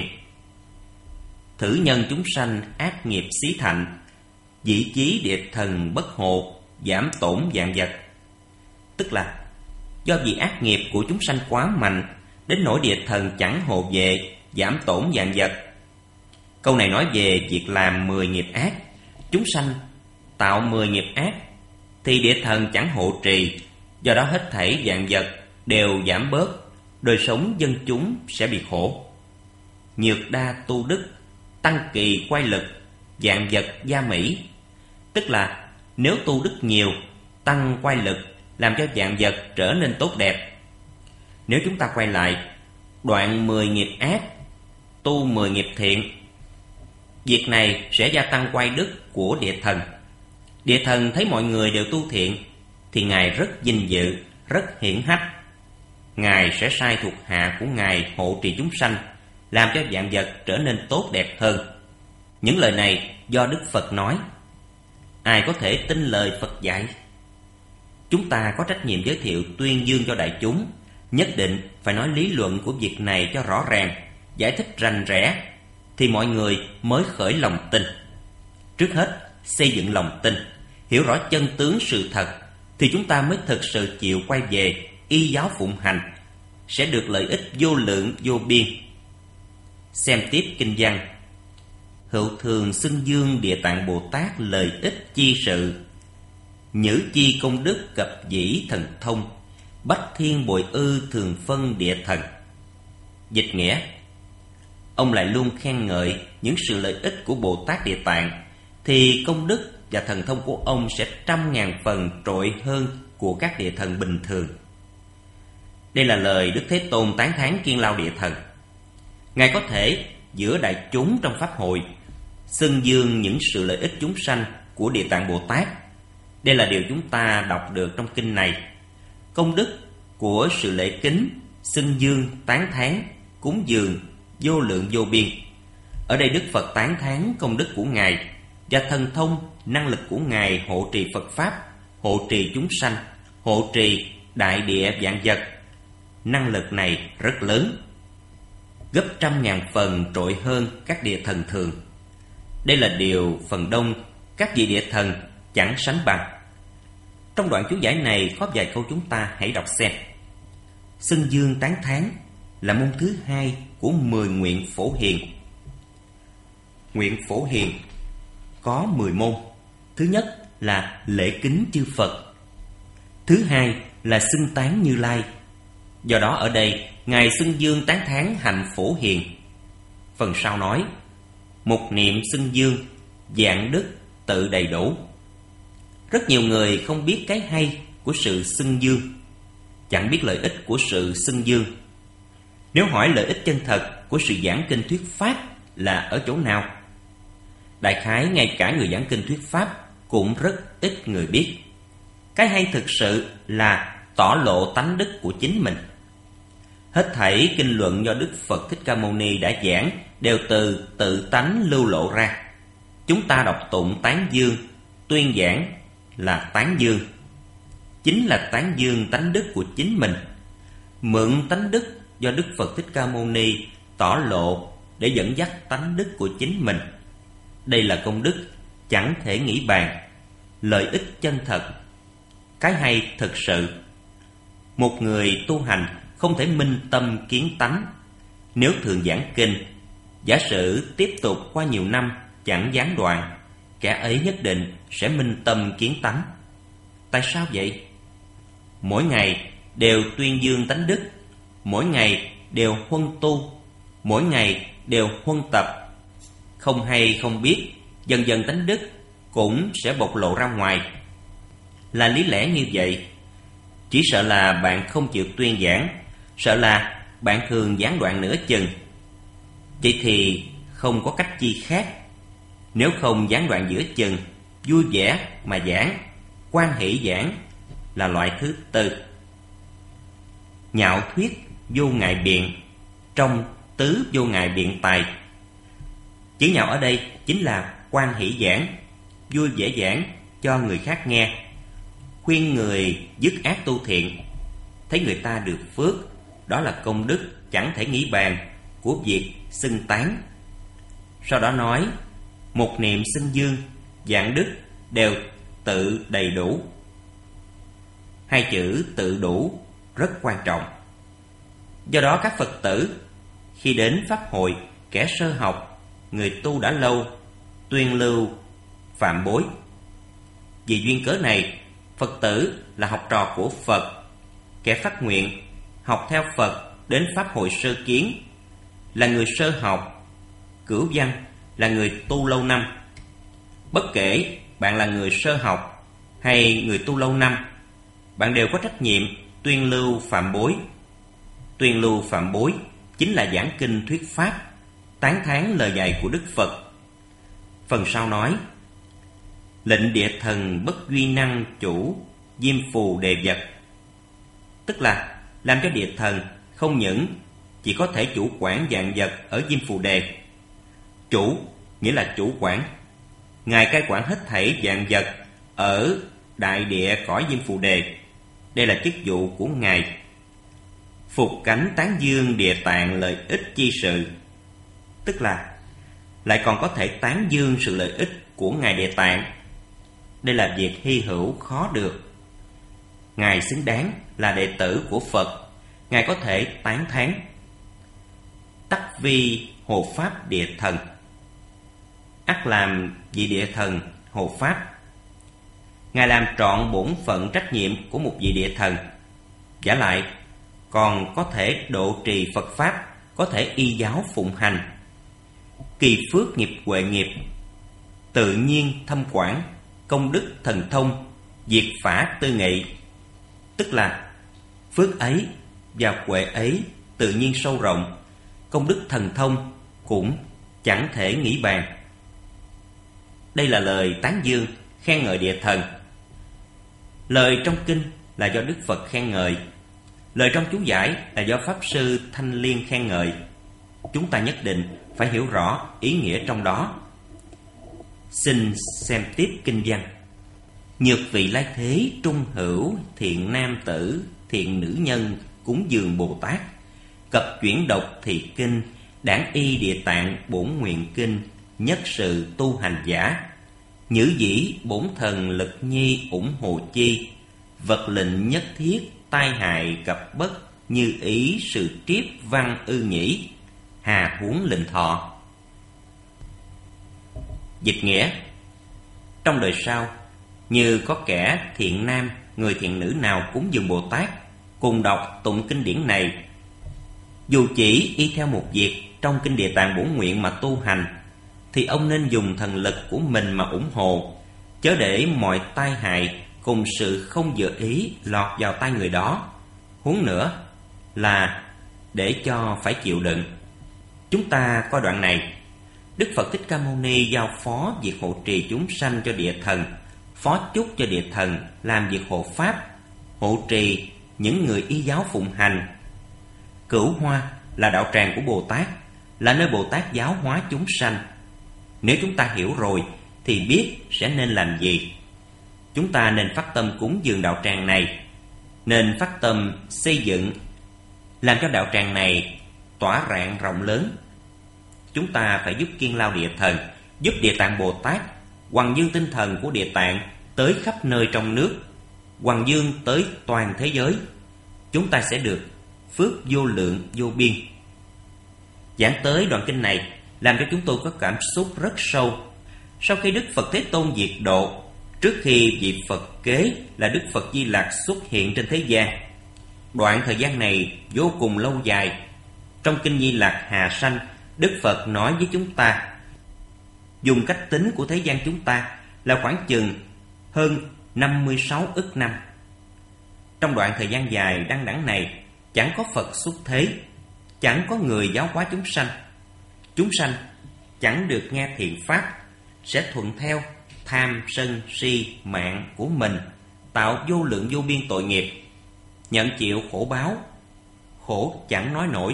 Thử nhân chúng sanh ác nghiệp xí thạnh, dĩ chí địa thần bất hộ, giảm tổn vạn vật. Tức là do vì ác nghiệp của chúng sanh quá mạnh, đến nỗi địa thần chẳng hộ vệ, giảm tổn vạn vật. Câu này nói về việc làm 10 nghiệp ác. Chúng sanh tạo 10 nghiệp ác thì địa thần chẳng hộ trì, do đó hết thảy vạn vật đều giảm bớt, đời sống dân chúng sẽ bị khổ. Nhược đa tu đức, tăng kỳ quay lực, vạn vật gia mỹ. Tức là nếu tu đức nhiều, tăng quay lực, làm cho vạn vật trở nên tốt đẹp. Nếu chúng ta quay lại, đoạn 10 nghiệp ác, tu 10 nghiệp thiện, việc này sẽ gia tăng quay đức của địa thần. Địa thần thấy mọi người đều tu thiện thì Ngài rất vinh dự, rất hiển hách. Ngài sẽ sai thuộc hạ của Ngài hộ trì chúng sanh, làm cho vạn vật trở nên tốt đẹp hơn. Những lời này do Đức Phật nói. Ai có thể tin lời Phật dạy? Chúng ta có trách nhiệm giới thiệu tuyên dương cho đại chúng, nhất định phải nói lý luận của việc này cho rõ ràng, giải thích rành rẽ, thì mọi người mới khởi lòng tin. Trước hết, xây dựng lòng tin, hiểu rõ chân tướng sự thật, thì chúng ta mới thực sự chịu quay về y giáo phụng hành, sẽ được lợi ích vô lượng vô biên. Xem tiếp kinh văn. Hữu thường xưng dương Địa Tạng Bồ Tát lời ích chi sự. Nhữ chi công đức cập dĩ thần thông, bách thiên bội ư thường phân địa thần. Dịch nghĩa: ông lại luôn khen ngợi những sự lợi ích của Bồ Tát Địa Tạng, thì công đức và thần thông của ông sẽ 100.000 phần trội hơn của các địa thần bình thường. Đây là lời Đức Thế Tôn tán thán Kiên Lao Địa Thần. Ngài có thể giữa đại chúng trong pháp hội xưng dương những sự lợi ích chúng sanh của Địa Tạng Bồ Tát. Đây là điều chúng ta đọc được trong kinh này. Công đức của sự lễ kính, xưng dương, tán thán, cúng dường vô lượng vô biên. Ở đây Đức Phật tán thán công đức của Ngài và thần thông, năng lực của Ngài hộ trì Phật Pháp, hộ trì chúng sanh, hộ trì đại địa vạn vật. Năng lực này rất lớn, gấp 100.000 phần trội hơn các địa thần thường. Đây là điều phần đông các vị địa thần chẳng sánh bằng. Trong đoạn chú giải này có vài câu chúng ta hãy đọc xem. Xưng dương tán thán là môn thứ 2 của 10 nguyện phổ hiền. Nguyện phổ hiền có 10 môn. Thứ nhất là lễ kính chư Phật. Thứ hai là xưng tán Như Lai. Do đó ở đây Ngài xưng dương tán thán hạnh phổ hiền. Phần sau nói: một niệm xưng dương, vạn đức tự đầy đủ. Rất nhiều người không biết cái hay của sự xưng dương, chẳng biết lợi ích của sự xưng dương. Nếu hỏi lợi ích chân thật của sự giảng kinh thuyết pháp là ở chỗ nào, đại khái ngay cả người giảng kinh thuyết pháp cũng rất ít người biết. Cái hay thực sự là tỏ lộ tánh đức của chính mình. Hết thảy kinh luận do Đức Phật Thích Ca Mâu Ni đã giảng đều từ tự tánh lưu lộ ra. Chúng ta đọc tụng tán dương, tuyên giảng là tán dương, chính là tán dương tánh đức của chính mình, mượn tánh đức do Đức Phật Thích Ca Mâu Ni tỏ lộ để dẫn dắt tánh đức của chính mình. Đây là công đức chẳng thể nghĩ bàn, lợi ích chân thật, cái hay thực sự. Một người tu hành không thể minh tâm kiến tánh. Nếu thường giảng kinh, giả sử tiếp tục qua nhiều năm chẳng gián đoạn, kẻ ấy nhất định sẽ minh tâm kiến tánh. Tại sao vậy? Mỗi ngày đều tuyên dương tánh đức, mỗi ngày đều huân tu, mỗi ngày đều huân tập. Không hay không biết, dần dần tánh đức cũng sẽ bộc lộ ra ngoài. Là lý lẽ như vậy. Chỉ sợ là bạn không chịu tuyên giảng, sợ là bạn thường gián đoạn nửa chừng. Vậy thì không có cách chi khác. Nếu không gián đoạn giữa chừng, vui vẻ mà giảng, hoan hỷ giảng là loại thứ tư. Nhạo thuyết vô ngại biện, trong tứ vô ngại biện tài. Chữ nhạo ở đây chính là hoan hỷ giảng, vui vẻ giảng cho người khác nghe, khuyên người dứt ác tu thiện. Thấy người ta được phước, đó là công đức chẳng thể nghĩ bàn của việc xưng tán. Sau đó nói: một niệm xưng dương, vạn đức đều tự đầy đủ. Hai chữ tự đủ rất quan trọng. Do đó các Phật tử khi đến pháp hội, kẻ sơ học, người tu đã lâu, tuyên lưu phạm bối. Vì duyên cớ này, Phật tử là học trò của Phật, kẻ phát nguyện học theo Phật đến pháp hội sơ kiến là người sơ học, cửu văn là người tu lâu năm. Bất kể bạn là người sơ học hay người tu lâu năm, bạn đều có trách nhiệm tuyên lưu phạm bối. Tuyên lưu phạm bối chính là giảng kinh thuyết pháp, tán thán lời dạy của Đức Phật. Phần sau nói: lệnh địa thần bất duy năng chủ, diêm phù đề vật. Tức là làm cho địa thần không những chỉ có thể chủ quản vạn vật ở diêm phù đề. Chủ nghĩa là chủ quản. Ngài cai quản hết thảy vạn vật ở đại địa cõi diêm phù đề. Đây là chức vụ của Ngài. Phục cánh tán dương địa tạng lợi ích chi sự. Tức là lại còn có thể tán dương sự lợi ích của Ngài Địa Tạng. Đây là việc hy hữu khó được. Ngài xứng đáng là đệ tử của Phật, Ngài có thể tán thán. Tắc vi hộ pháp địa thần. Ắt làm vị địa thần hộ pháp. Ngài làm trọn bổn phận trách nhiệm của một vị địa thần. Vả lại còn có thể độ trì Phật Pháp, có thể y giáo phụng hành. Kỳ phước nghiệp huệ nghiệp, tự nhiên thâm quản, công đức thần thông, diệt phả tư nghị. Tức là phước ấy và huệ ấy tự nhiên sâu rộng, công đức thần thông cũng chẳng thể nghĩ bàn. Đây là lời tán dương, khen ngợi địa thần. Lời trong kinh là do Đức Phật khen ngợi, lời trong chú giải là do Pháp Sư Thanh Liên khen ngợi. Chúng ta nhất định phải hiểu rõ ý nghĩa trong đó. Xin xem tiếp kinh văn. Nhược vị lai thế trung hữu, thiện nam tử, thiện nữ nhân, cúng dường Bồ Tát. Cập chuyển độc thị kinh, đảng y địa tạng bổn nguyện kinh, nhất sự tu hành giả. Nhữ dĩ bổn thần lực nhi ủng hộ chi, vật lệnh nhất thiết tai hại gặp bất, như ý sự triếp văn ư nhĩ, hà huống lệnh thọ. Dịch nghĩa: trong đời sau, như có kẻ thiện nam, người thiện nữ nào cúng dường Bồ Tát, cùng đọc tụng kinh điển này, dù chỉ y theo một việc trong kinh Địa Tạng Bổn Nguyện mà tu hành, thì ông nên dùng thần lực của mình mà ủng hộ, chớ để mọi tai hại cùng sự không vừa ý lọt vào tai người đó. Huống nữa là để cho phải chịu đựng. Chúng ta coi đoạn này. Đức Phật Thích Ca Mâu Ni giao phó việc hộ trì chúng sanh cho địa thần, phó chúc cho địa thần làm việc hộ pháp, hộ trì những người y giáo phụng hành. Cửu Hoa là đạo tràng của Bồ Tát, là nơi Bồ Tát giáo hóa chúng sanh. Nếu chúng ta hiểu rồi thì biết sẽ nên làm gì. Chúng ta nên phát tâm cúng dường đạo tràng này, nên phát tâm xây dựng, làm cho đạo tràng này tỏa rạng rộng lớn. Chúng ta phải giúp Kiên Lao Địa Thần, giúp Địa Tạng Bồ Tát hoằng dương tinh thần của Địa Tạng tới khắp nơi trong nước, hoằng dương tới toàn thế giới. Chúng ta sẽ được phước vô lượng vô biên. Giảng tới đoạn kinh này làm cho chúng tôi có cảm xúc rất sâu. Sau khi Đức Phật Thế Tôn diệt độ, trước khi vị Phật kế là Đức Phật Di Lặc xuất hiện trên thế gian, đoạn thời gian này vô cùng lâu dài. Trong kinh Di Lặc Hà Sanh, Đức Phật nói với chúng ta, dùng cách tính của thế gian chúng ta là khoảng chừng hơn 56 ức năm. Trong đoạn thời gian dài đăng đẳng này, chẳng có Phật xuất thế, chẳng có người giáo hóa chúng sanh. Chúng sanh chẳng được nghe thiện pháp, sẽ thuận theo tham sân si mạng của mình, tạo vô lượng vô biên tội nghiệp, nhận chịu khổ báo, khổ chẳng nói nổi.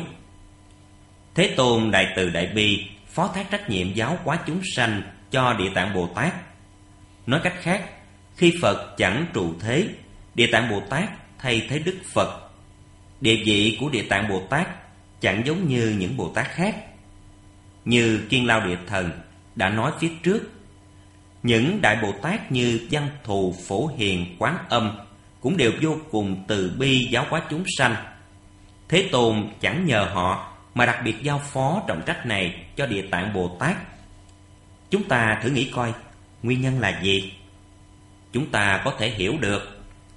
Thế Tôn đại từ đại bi phó thác trách nhiệm giáo hóa chúng sanh cho Địa Tạng Bồ Tát. Nói cách khác, khi Phật chẳng trụ thế, Địa Tạng Bồ Tát thay thế Đức Phật. Địa vị của Địa Tạng Bồ Tát chẳng giống như những Bồ Tát khác. Như Kiên Lao Địa Thần đã nói phía trước, những Đại Bồ Tát như Văn Thù, Phổ Hiền, Quán Âm cũng đều vô cùng từ bi giáo hóa chúng sanh. Thế Tôn chẳng nhờ họ mà đặc biệt giao phó trọng trách này cho Địa Tạng Bồ Tát. Chúng ta thử nghĩ coi, nguyên nhân là gì? Chúng ta có thể hiểu được.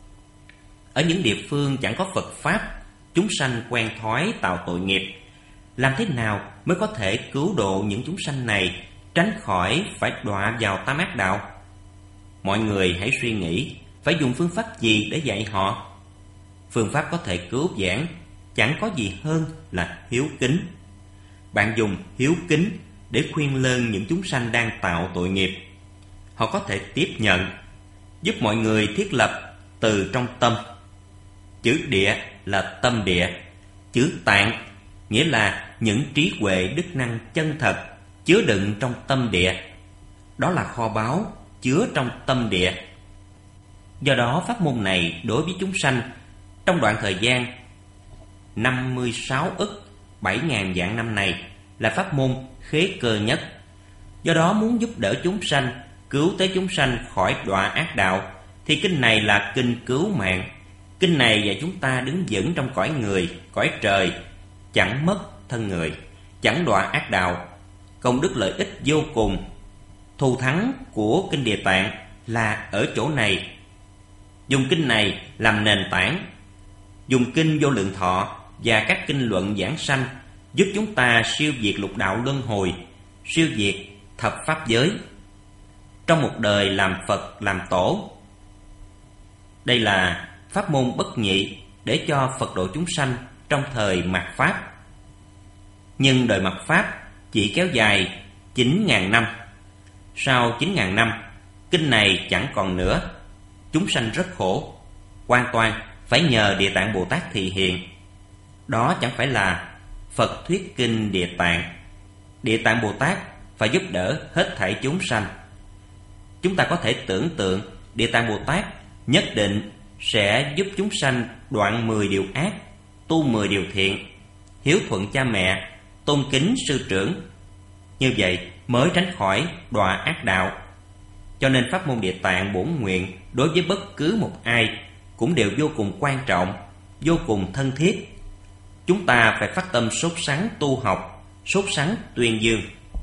Ở những địa phương chẳng có Phật Pháp, chúng sanh quen thói tạo tội nghiệp. Làm thế nào mới có thể cứu độ những chúng sanh này tránh khỏi phải đọa vào tam ác đạo? Mọi người hãy suy nghĩ, phải dùng phương pháp gì để dạy họ? Phương pháp có thể cứu vãn chẳng có gì hơn là hiếu kính. Bạn dùng hiếu kính để khuyên lơn những chúng sanh đang tạo tội nghiệp. Họ có thể tiếp nhận, giúp mọi người thiết lập từ trong tâm. Chữ địa là tâm địa, chữ tạng nghĩa là những trí huệ đức năng chân thật chứa đựng trong tâm địa. Đó là kho báu chứa trong tâm địa. Do đó pháp môn này đối với chúng sanh trong đoạn thời gian 56 ức 7.000 vạn năm này là pháp môn khế cơ nhất. Do đó muốn giúp đỡ chúng sanh, cứu tế chúng sanh khỏi đọa ác đạo, thì kinh này là kinh cứu mạng. Kinh này dạy chúng ta đứng vững trong cõi người, cõi trời, chẳng mất thân người, chẳng đọa ác đạo. Công đức lợi ích vô cùng. Thù thắng của kinh Địa Tạng là ở chỗ này. Dùng kinh này làm nền tảng, dùng kinh Vô Lượng Thọ và các kinh luận giảng sanh giúp chúng ta siêu diệt lục đạo luân hồi, siêu diệt thập pháp giới, trong một đời làm Phật làm Tổ. Đây là pháp môn bất nhị để cho Phật độ chúng sanh trong thời mạt Pháp. Nhưng đời mạt Pháp chỉ kéo dài 9.000 năm. Sau 9.000 năm, kinh này chẳng còn nữa, chúng sanh rất khổ, hoàn toàn phải nhờ Địa Tạng Bồ Tát thị hiện. Đó chẳng phải là Phật thuyết kinh Địa Tạng. Địa Tạng Bồ Tát phải giúp đỡ hết thảy chúng sanh. Chúng ta có thể tưởng tượng Địa Tạng Bồ Tát nhất định sẽ giúp chúng sanh đoạn 10 điều ác, tu 10 điều thiện, hiếu thuận cha mẹ, tôn kính sư trưởng. Như vậy mới tránh khỏi đọa ác đạo. Cho nên pháp môn Địa Tạng Bổn Nguyện đối với bất cứ một ai cũng đều vô cùng quan trọng, vô cùng thân thiết. Chúng ta phải phát tâm sốt sắng tu học, sốt sắng tuyên dương.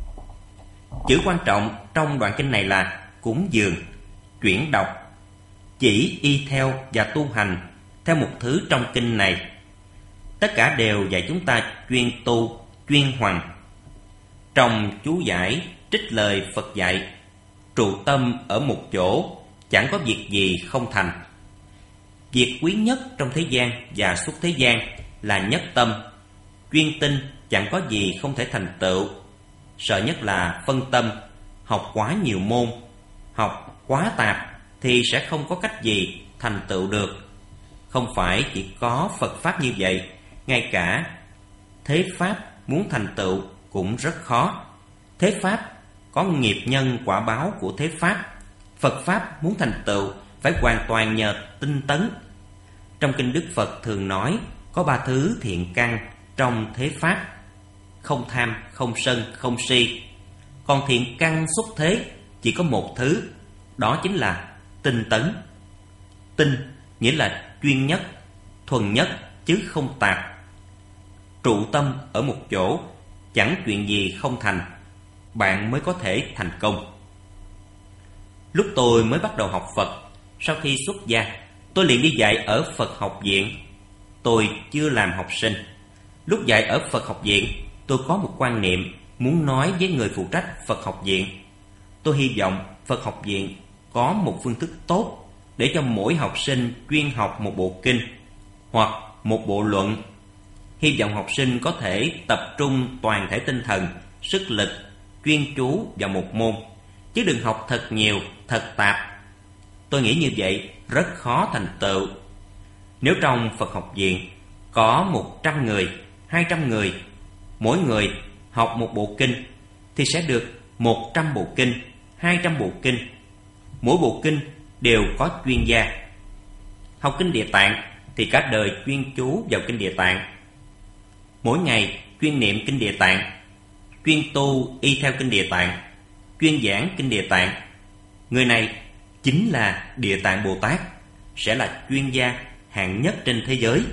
Chữ quan trọng trong đoạn kinh này là cúng dường, chuyển đọc, chỉ y theo và tu hành theo một thứ trong kinh này. Tất cả đều dạy chúng ta chuyên tu, chuyên hoằng. Trong chú giải trích lời Phật dạy, trụ tâm ở một chỗ, chẳng có việc gì không thành. Việc quý nhất trong thế gian và suốt thế gian là nhất tâm. Chuyên tinh chẳng có gì không thể thành tựu. Sợ nhất là phân tâm, học quá nhiều môn, học quá tạp thì sẽ không có cách gì thành tựu được. Không phải chỉ có Phật Pháp như vậy, ngay cả thế Pháp muốn thành tựu cũng rất khó. Thế Pháp có nghiệp nhân quả báo của thế Pháp. Phật Pháp muốn thành tựu phải hoàn toàn nhờ tinh tấn. Trong kinh Đức Phật thường nói có 3 thứ thiện căn trong thế Pháp: không tham, không sân, không si. Còn thiện căn xuất thế chỉ có một thứ, đó chính là tinh tấn. Tinh nghĩa là chuyên nhất, thuần nhất chứ không tạp. Trụ tâm ở một chỗ, chẳng chuyện gì không thành, bạn mới có thể thành công. Lúc tôi mới bắt đầu học Phật, sau khi xuất gia, tôi liền đi dạy ở Phật học viện. Tôi chưa làm học sinh. Lúc dạy ở Phật học viện, tôi có một quan niệm muốn nói với người phụ trách Phật học viện. Tôi hy vọng Phật học viện có một phương thức tốt để cho mỗi học sinh chuyên học một bộ kinh hoặc một bộ luận. Hy vọng học sinh có thể tập trung toàn thể tinh thần, sức lực, chuyên chú vào một môn, chứ đừng học thật nhiều, thật tạp. Tôi nghĩ như vậy rất khó thành tựu. Nếu trong Phật học viện có 100 người, 200 người, mỗi người học một bộ kinh, thì sẽ được 100 bộ kinh, 200 bộ kinh. Mỗi bộ kinh đều có chuyên gia. Học kinh Địa Tạng thì cả đời chuyên chú vào kinh Địa Tạng. Mỗi ngày chuyên niệm kinh Địa Tạng, chuyên tu y theo kinh Địa Tạng, chuyên giảng kinh Địa Tạng. Người này chính là Địa Tạng Bồ Tát, sẽ là chuyên gia hạng nhất trên thế giới.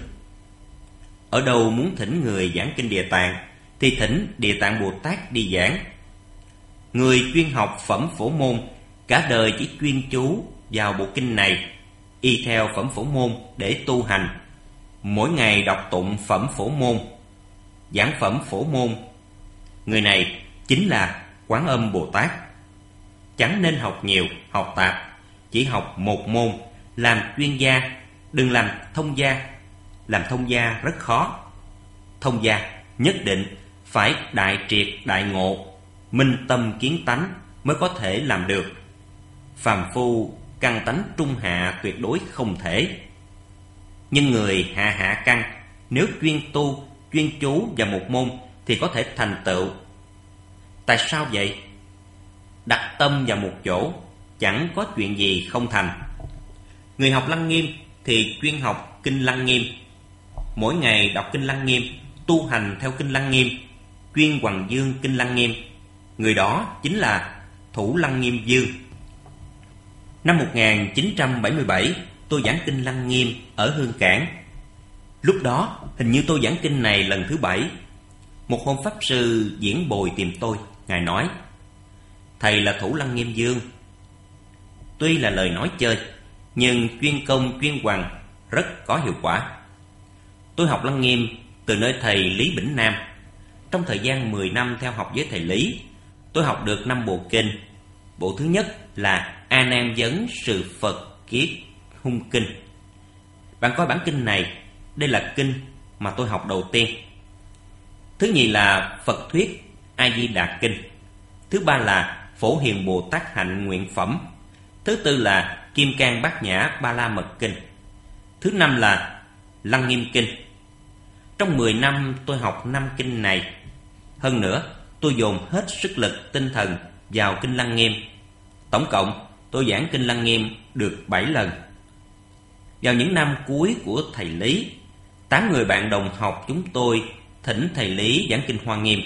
Ở đâu muốn thỉnh người giảng kinh Địa Tạng thì thỉnh Địa Tạng Bồ Tát đi giảng. Người chuyên học phẩm phổ môn cả đời chỉ chuyên chú vào bộ kinh này, y theo phẩm phổ môn để tu hành. Mỗi ngày đọc tụng phẩm phổ môn, giảng phẩm phổ môn. Người này chính là Quán Âm Bồ Tát. Chẳng nên học nhiều, học tạp, chỉ học một môn, làm chuyên gia, đừng làm thông gia. Làm thông gia rất khó. Thông gia nhất định phải đại triệt đại ngộ, minh tâm kiến tánh mới có thể làm được. Phàm phu căn tánh trung hạ tuyệt đối không thể. Nhưng người hạ hạ căn, nếu chuyên tu, chuyên chú vào một môn thì có thể thành tựu. Tại sao vậy? Đặt tâm vào một chỗ, chẳng có chuyện gì không thành. Người học Lăng Nghiêm thì chuyên học kinh Lăng Nghiêm. Mỗi ngày đọc kinh Lăng Nghiêm, tu hành theo kinh Lăng Nghiêm, chuyên hoằng dương kinh Lăng Nghiêm. Người đó chính là Thủ Lăng Nghiêm Dương. Năm 1977, tôi giảng kinh Lăng Nghiêm ở Hương Cảng. Lúc đó, hình như tôi giảng kinh này lần thứ 7. Một hôm Pháp Sư Diễn Bồi tìm tôi. Ngài nói: "Thầy là Thủ Lăng Nghiêm Dương." tuy là lời nói chơi, nhưng chuyên công chuyên hoằng, rất có hiệu quả. Tôi học Lăng Nghiêm từ nơi thầy Lý Bỉnh Nam. Trong thời gian 10 năm theo học với thầy Lý, tôi học được 5 bộ kinh. Bộ thứ nhất là A Nan Vấn Sự Phật Kiết Hung Kinh. Bạn coi bản kinh này, đây là kinh mà tôi học đầu tiên. Thứ nhì là Phật Thuyết A Di Đà Kinh. Thứ ba là Phổ Hiền Bồ Tát Hạnh Nguyện Phẩm. Thứ tư là Kim Cang Bát Nhã Ba La Mật Kinh. Thứ năm là Lăng Nghiêm Kinh. Trong 10 năm tôi học 5 kinh này. Hơn nữa, tôi dồn hết sức lực tinh thần vào kinh Lăng Nghiêm. Tổng cộng tôi giảng kinh Lăng Nghiêm được 7 lần. Vào những năm cuối của thầy Lý, 8 người bạn đồng học chúng tôi thỉnh thầy Lý giảng kinh Hoa Nghiêm.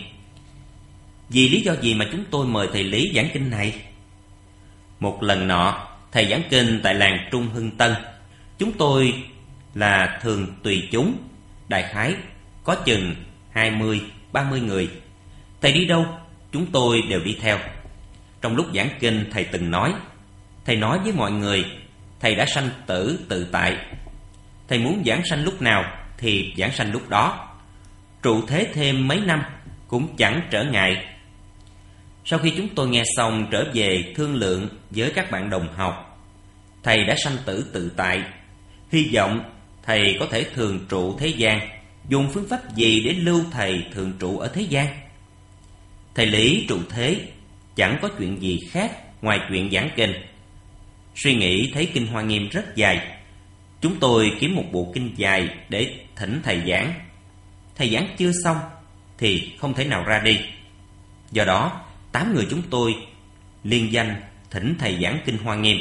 Vì lý do gì mà chúng tôi mời thầy Lý giảng kinh này? Một lần nọ, thầy giảng kinh tại làng Trung Hưng Tân. Chúng tôi là thường tùy chúng, đại khái có chừng 20-30 người. Thầy đi đâu, chúng tôi đều đi theo. Trong lúc giảng kinh, thầy từng nói, thầy nói với mọi người, thầy đã sanh tử tự tại. Thầy muốn giảng sanh lúc nào thì giảng sanh lúc đó. Trụ thế thêm mấy năm cũng chẳng trở ngại. Sau khi chúng tôi nghe xong trở về thương lượng với các bạn đồng học, thầy đã sanh tử tự tại. Hy vọng thầy có thể thường trụ thế gian. Dùng phương pháp gì để lưu thầy thường trụ ở thế gian? Thầy Lý trụ thế chẳng có chuyện gì khác ngoài chuyện giảng kinh. Suy nghĩ thấy kinh Hoa Nghiêm rất dài, chúng tôi kiếm một bộ kinh dài để thỉnh thầy giảng. Thầy giảng chưa xong thì không thể nào ra đi. Do đó 8 người chúng tôi liên danh thỉnh thầy giảng kinh Hoa Nghiêm.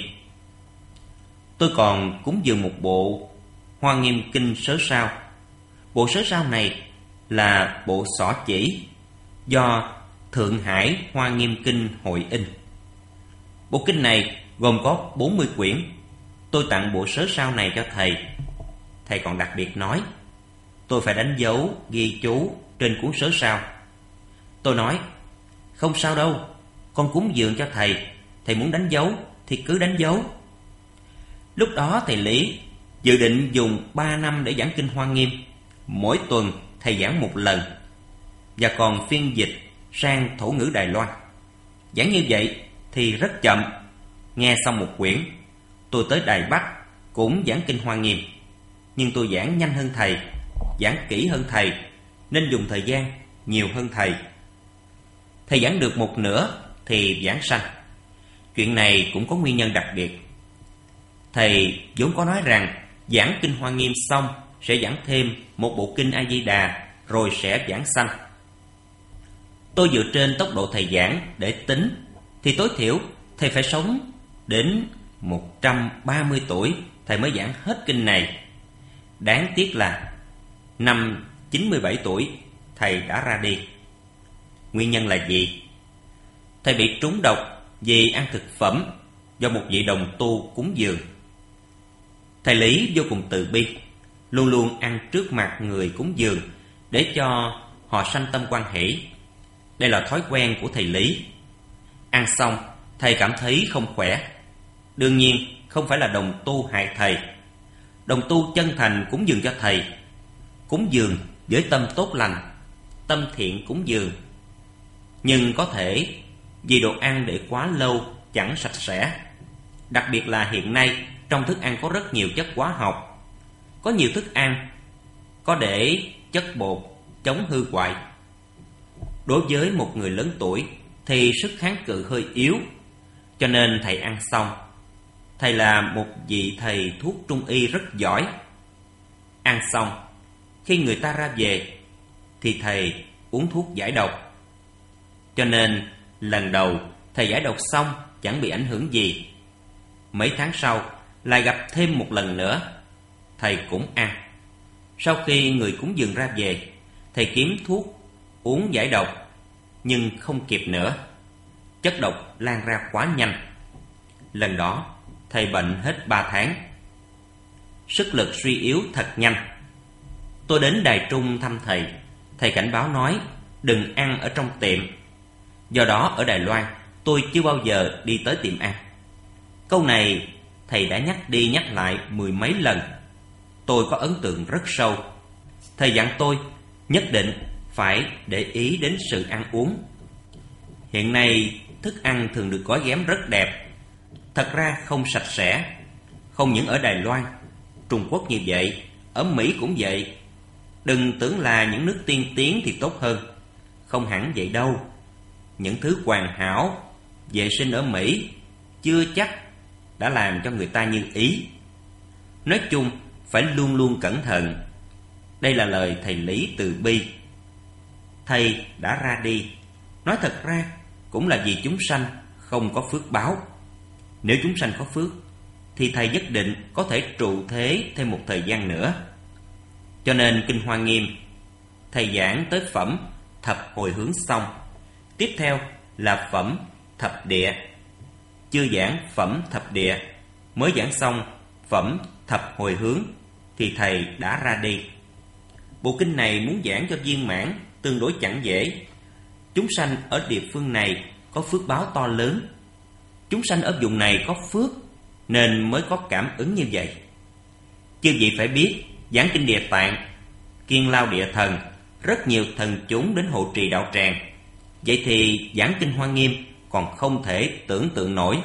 Tôi còn cúng dường một bộ Hoa Nghiêm kinh sớ sao. Bộ sớ sao này là bộ xỏ chỉ do Thượng Hải Hoa Nghiêm Kinh hội in. Bộ kinh này gồm có 40 quyển. Tôi tặng bộ sớ sao này cho thầy. Thầy còn đặc biệt nói tôi phải đánh dấu ghi chú trên cuốn sớ sao. Tôi nói không sao đâu, con cúng dường cho thầy, thầy muốn đánh dấu thì cứ đánh dấu. Lúc đó thầy Lý dự định dùng 3 năm để giảng kinh Hoa Nghiêm. Mỗi tuần thầy giảng một lần, và còn phiên dịch sang thổ ngữ Đài Loan. Giảng như vậy thì rất chậm. Nghe xong một quyển, tôi tới Đài Bắc cũng giảng kinh Hoa Nghiêm. Nhưng tôi giảng nhanh hơn thầy, giảng kỹ hơn thầy, nên dùng thời gian nhiều hơn thầy. Thầy giảng được một nửa thì giảng sanh. Chuyện này cũng có nguyên nhân đặc biệt. Thầy vốn có nói rằng giảng kinh Hoa Nghiêm xong sẽ giảng thêm một bộ kinh A Di Đà, rồi sẽ giảng sanh. Tôi dựa trên tốc độ thầy giảng để tính thì tối thiểu thầy phải sống đến 130 tuổi thầy mới giảng hết kinh này. Đáng tiếc là năm 97 tuổi thầy đã ra đi. Nguyên nhân là gì? Thầy bị trúng độc vì ăn thực phẩm do một vị đồng tu cúng dường. Thầy Lý vô cùng từ bi, luôn luôn ăn trước mặt người cúng dường để cho họ sanh tâm hoan hỷ. Đây là thói quen của thầy Lý. Ăn xong, thầy cảm thấy không khỏe. Đương nhiên không phải là đồng tu hại thầy. Đồng tu chân thành cúng dường cho thầy, cúng dường với tâm tốt lành, tâm thiện cúng dường. Nhưng có thể vì đồ ăn để quá lâu chẳng sạch sẽ. Đặc biệt là hiện nay trong thức ăn có rất nhiều chất hóa học. Có nhiều thức ăn có để chất bột chống hư hoại. Đối với một người lớn tuổi thì sức kháng cự hơi yếu, cho nên thầy ăn xong. Thầy là một vị thầy thuốc trung y rất giỏi. Ăn xong, khi người ta ra về thì thầy uống thuốc giải độc. Cho nên lần đầu thầy giải độc xong chẳng bị ảnh hưởng gì. Mấy tháng sau lại gặp thêm một lần nữa, thầy cũng ăn. Sau khi người cúng dường ra về, thầy kiếm thuốc uống giải độc, nhưng không kịp nữa. Chất độc lan ra quá nhanh. Lần đó thầy bệnh hết 3 tháng. Sức lực suy yếu thật nhanh. Tôi đến Đài Trung thăm thầy. Thầy cảnh báo nói đừng ăn ở trong tiệm. Do đó ở Đài Loan tôi chưa bao giờ đi tới tiệm ăn. Câu này thầy đã nhắc đi nhắc lại mười mấy lần. Tôi có ấn tượng rất sâu. Thầy dặn tôi nhất định phải để ý đến sự ăn uống. Hiện nay thức ăn thường được gói ghém rất đẹp, thật ra không sạch sẽ. Không những ở Đài Loan, Trung Quốc như vậy, ở Mỹ cũng vậy. Đừng tưởng là những nước tiên tiến thì tốt hơn. Không hẳn vậy đâu. Những thứ hoàn hảo vệ sinh ở Mỹ chưa chắc đã làm cho người ta như ý. Nói chung phải luôn luôn cẩn thận. Đây là lời thầy Lý từ bi. Thầy đã ra đi, nói thật ra cũng là vì chúng sanh không có phước báo. Nếu chúng sanh có phước thì thầy nhất định có thể trụ thế thêm một thời gian nữa. Cho nên Kinh Hoa Nghiêm thầy giảng tới phẩm thập hồi hướng xong, tiếp theo là phẩm thập địa. Chưa giảng phẩm thập địa, mới giảng xong phẩm thập hồi hướng thì thầy đã ra đi. Bộ kinh này muốn giảng cho viên mãn tương đối chẳng dễ. Chúng sanh ở địa phương này có phước báo to lớn. Chúng sanh ở vùng này có phước nên mới có cảm ứng như vậy. Chư vị phải biết, giảng kinh Địa Tạng, Kiên Lao Địa Thần, rất nhiều thần chúng đến hộ trì đạo tràng. Vậy thì giảng kinh Hoa Nghiêm còn không thể tưởng tượng nổi.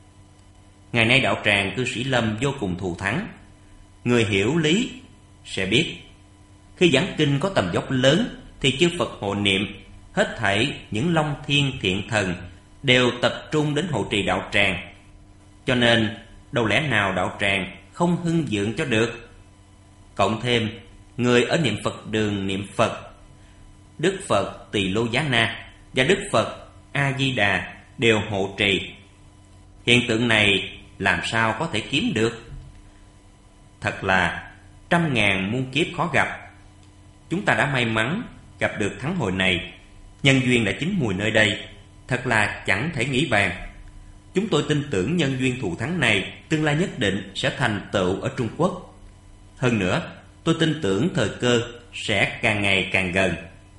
Ngày nay đạo tràng cư sĩ Lâm vô cùng thù thắng. Người hiểu lý sẽ biết, khi giảng kinh có tầm dốc lớn thì chư Phật hộ niệm, hết thảy những long thiên thiện thần đều tập trung đến hộ trì đạo tràng. Cho nên đâu lẽ nào đạo tràng không hưng vượng cho được. Cộng thêm người ở niệm Phật đường niệm Phật, Đức Phật Tỳ Lô Giá Na và Đức Phật A Di Đà đều hộ trì. Hiện tượng này làm sao có thể kiếm được? Thật là trăm ngàn muôn kiếp khó gặp. Chúng ta đã may mắn gặp được thắng hồi này. Nhân duyên đã chín mùi nơi đây, thật là chẳng thể nghĩ bàn. Chúng tôi tin tưởng nhân duyên thù thắng này tương lai nhất định sẽ thành tựu ở Trung Quốc. Hơn nữa, tôi tin tưởng thời cơ sẽ càng ngày càng gần.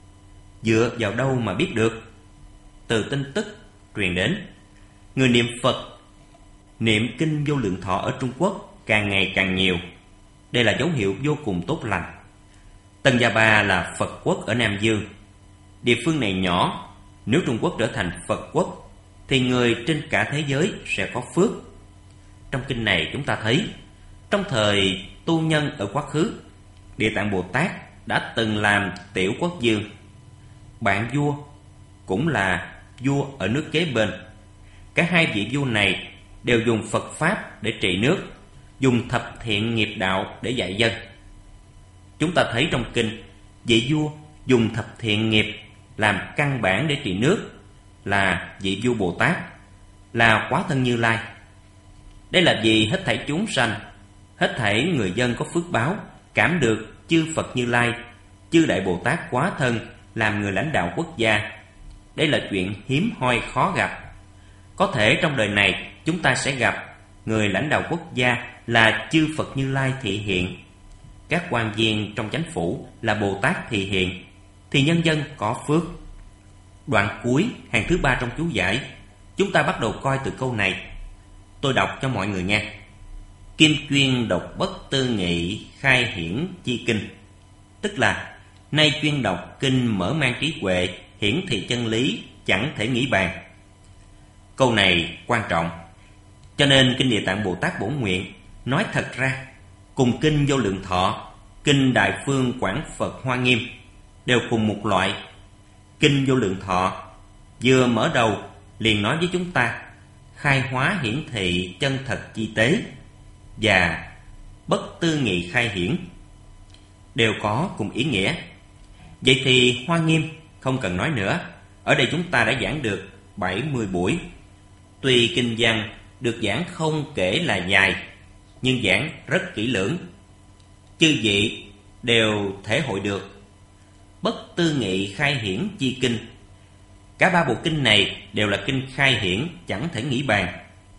Dựa vào đâu mà biết được? Từ tin tức truyền đến, người niệm Phật, niệm kinh Vô Lượng Thọ ở Trung Quốc càng ngày càng nhiều. Đây là dấu hiệu vô cùng tốt lành. Tân Gia Ba là Phật quốc ở Nam Dương. Địa phương này nhỏ, nếu Trung Quốc trở thành Phật quốc thì người trên cả thế giới sẽ có phước. Trong kinh này chúng ta thấy, trong thời tu nhân ở quá khứ, Địa Tạng Bồ Tát đã từng làm tiểu quốc vương. Bạn vua cũng là vua ở nước kế bên. Cả hai vị vua này đều dùng Phật Pháp để trị nước, dùng thập thiện nghiệp đạo để dạy dân. Chúng ta thấy trong kinh, vị vua dùng thập thiện nghiệp làm căn bản để trị nước là vị vua Bồ Tát, là Quá Thân Như Lai. Đây là vì hết thảy chúng sanh, hết thảy người dân có phước báo, cảm được chư Phật Như Lai, chư Đại Bồ Tát Quá Thân làm người lãnh đạo quốc gia. Đây là chuyện hiếm hoi khó gặp. Có thể trong đời này chúng ta sẽ gặp người lãnh đạo quốc gia là chư Phật Như Lai thị hiện, các quan viên trong chánh phủ là Bồ Tát thị hiện, thì nhân dân có phước. Đoạn cuối hàng thứ 3 trong chú giải, chúng ta bắt đầu coi từ câu này. Tôi đọc cho mọi người nghe. Kim chuyên đọc bất tư nghị khai hiển chi kinh. Tức là nay chuyên đọc kinh mở mang trí huệ, hiển thị chân lý, chẳng thể nghĩ bàn. Câu này quan trọng. Cho nên kinh Địa Tạng Bồ Tát Bổn Nguyện nói thật ra, cùng kinh Vô Lượng Thọ, kinh Đại Phương Quảng Phật Hoa Nghiêm đều cùng một loại. Kinh Vô Lượng Thọ vừa mở đầu liền nói với chúng ta khai hóa hiển thị chân thật chi tế, và bất tư nghị khai hiển đều có cùng ý nghĩa. Vậy thì Hoa Nghiêm không cần nói nữa. Ở đây chúng ta đã giảng được 70 buổi. Tuy kinh văn được giảng không kể là dài, nhưng giảng rất kỹ lưỡng. Chư vị đều thể hội được. Bất tư nghị khai hiển chi kinh. Cả 3 bộ kinh này đều là kinh khai hiển, chẳng thể nghĩ bàn.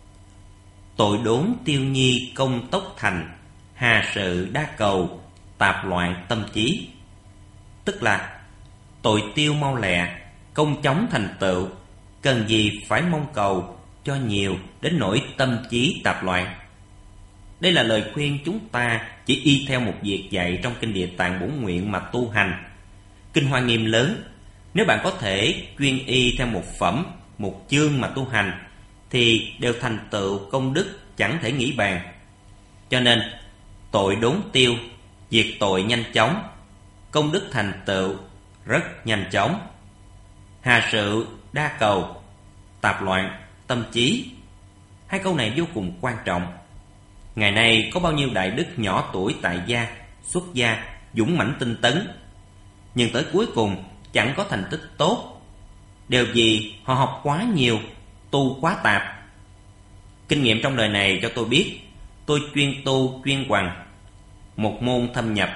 Tội đốn tiêu nhi công tốc thành, hà sự đa cầu, tạp loạn tâm trí. Tức là tội tiêu mau lẹ, công chóng thành tựu, cần gì phải mong cầu, cho nhiều đến nỗi tâm trí tạp loạn. Đây là lời khuyên chúng ta chỉ y theo một việc dạy trong Kinh Địa Tạng Bổn Nguyện mà tu hành. Kinh Hoa Nghiêm lớn, nếu bạn có thể chuyên y theo một phẩm, một chương mà tu hành, thì đều thành tựu công đức chẳng thể nghĩ bàn. Cho nên, tội đốn tiêu, diệt tội nhanh chóng, công đức thành tựu rất nhanh chóng. Hà sự đa cầu, tạp loạn tâm trí. Hai câu này vô cùng quan trọng. Ngày nay có bao nhiêu đại đức nhỏ tuổi tại gia, xuất gia, dũng mãnh tinh tấn, nhưng tới cuối cùng chẳng có thành tích tốt, đều vì họ học quá nhiều, tu quá tạp. Kinh nghiệm trong đời này cho tôi biết, tôi chuyên tu chuyên hoằng, một môn thâm nhập.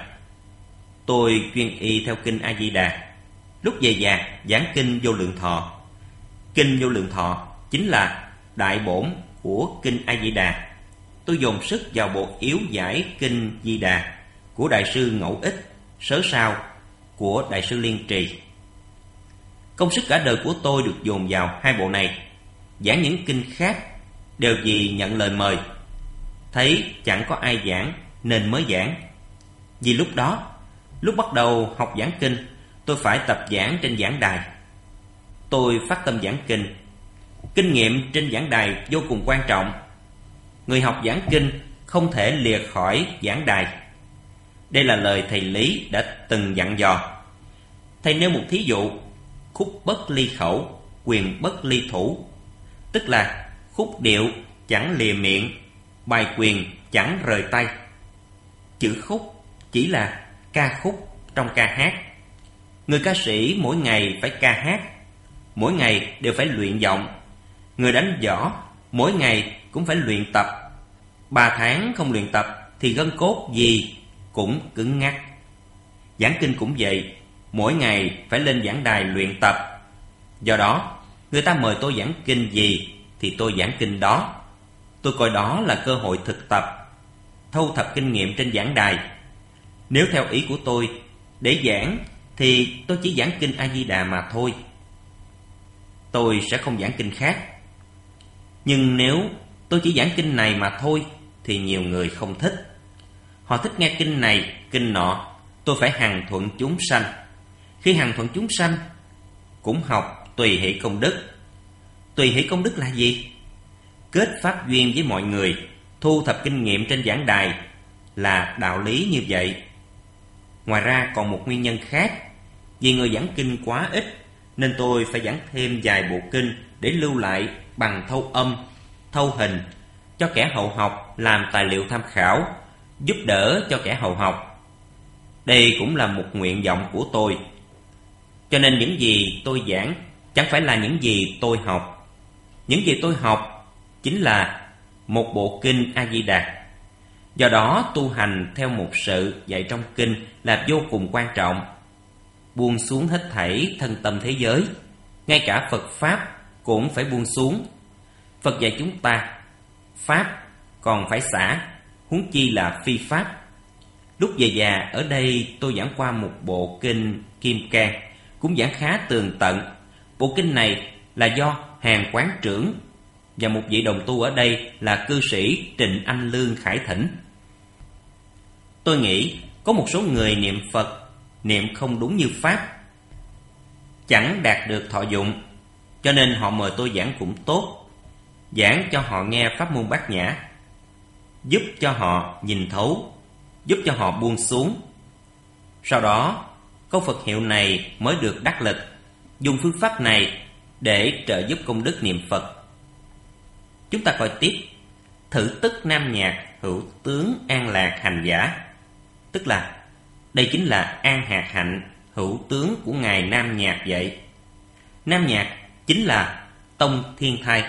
Tôi chuyên y theo Kinh A Di Đà, lúc về già giảng Kinh Vô Lượng Thọ. Kinh Vô Lượng Thọ chính là đại bổn của Kinh A Di Đà. Tôi dồn sức vào bộ yếu giải Kinh Di Đà của Đại sư Ngẫu Ích, Sớ Sao của Đại sư Liên Trì. Công sức cả đời của tôi được dồn vào hai bộ này. Giảng những kinh khác đều vì nhận lời mời, thấy chẳng có ai giảng nên mới giảng. Vì lúc đó, lúc bắt đầu học giảng kinh, tôi phải tập giảng trên giảng đài. Tôi phát tâm giảng kinh. Kinh nghiệm trên giảng đài vô cùng quan trọng. Người học giảng kinh không thể lìa khỏi giảng đài. Đây là lời thầy Lý đã từng dặn dò. Thầy nêu một thí dụ: khúc bất ly khẩu, quyền bất ly thủ. Tức là khúc điệu chẳng lìa miệng, bài quyền chẳng rời tay. Chữ khúc chỉ là ca khúc trong ca hát. Người ca sĩ mỗi ngày phải ca hát, mỗi ngày đều phải luyện giọng. Người đánh võ mỗi ngày cũng phải luyện tập. 3 tháng không luyện tập thì gân cốt gì cũng cứng ngắc. Giảng kinh cũng vậy, mỗi ngày phải lên giảng đài luyện tập. Do đó, người ta mời tôi giảng kinh gì thì tôi giảng kinh đó. Tôi coi đó là cơ hội thực tập, thâu thập kinh nghiệm trên giảng đài. Nếu theo ý của tôi, để giảng thì tôi chỉ giảng kinh A Di Đà mà thôi. Tôi sẽ không giảng kinh khác. Nhưng nếu tôi chỉ giảng kinh này mà thôi thì nhiều người không thích. Họ thích nghe kinh này, kinh nọ. Tôi phải hằng thuận chúng sanh. Khi hằng thuận chúng sanh, cũng học tùy hỷ công đức. Tùy hỷ công đức là gì? Kết pháp duyên với mọi người, thu thập kinh nghiệm trên giảng đài là đạo lý như vậy. Ngoài ra còn một nguyên nhân khác. Vì người giảng kinh quá ít nên tôi phải giảng thêm vài bộ kinh để lưu lại bằng thâu âm, thâu hình, cho kẻ hậu học làm tài liệu tham khảo, giúp đỡ cho kẻ hậu học. Đây cũng là một nguyện vọng của tôi. Cho nên những gì tôi giảng chẳng phải là những gì tôi học. Những gì tôi học chính là một bộ kinh A Di Đà. Do đó tu hành theo một sự dạy trong kinh là vô cùng quan trọng. Buông xuống hết thảy thân tâm thế giới, ngay cả Phật Pháp cũng phải buông xuống. Phật dạy chúng ta, Pháp còn phải xả, huống chi là phi Pháp. Lúc về già ở đây tôi giảng qua một bộ kinh Kim Cang, cũng giảng khá tường tận. Bộ kinh này là do Hàn Quán Trưởng và một vị đồng tu ở đây là cư sĩ Trịnh Anh Lương khải thỉnh. Tôi nghĩ có một số người niệm Phật, niệm không đúng như Pháp, chẳng đạt được thọ dụng, cho nên họ mời tôi giảng cũng tốt. Giảng cho họ nghe pháp môn Bát Nhã, giúp cho họ nhìn thấu, giúp cho họ buông xuống. Sau đó, câu Phật hiệu này mới được đắc lực, dùng phương pháp này để trợ giúp công đức niệm Phật. Chúng ta coi tiếp. Thử tức Nam Nhạc hữu tướng an lạc hành giả. Tức là đây chính là an hạt hạnh hữu tướng của Ngài Nam Nhạc vậy. Nam Nhạc chính là tông thiên thai.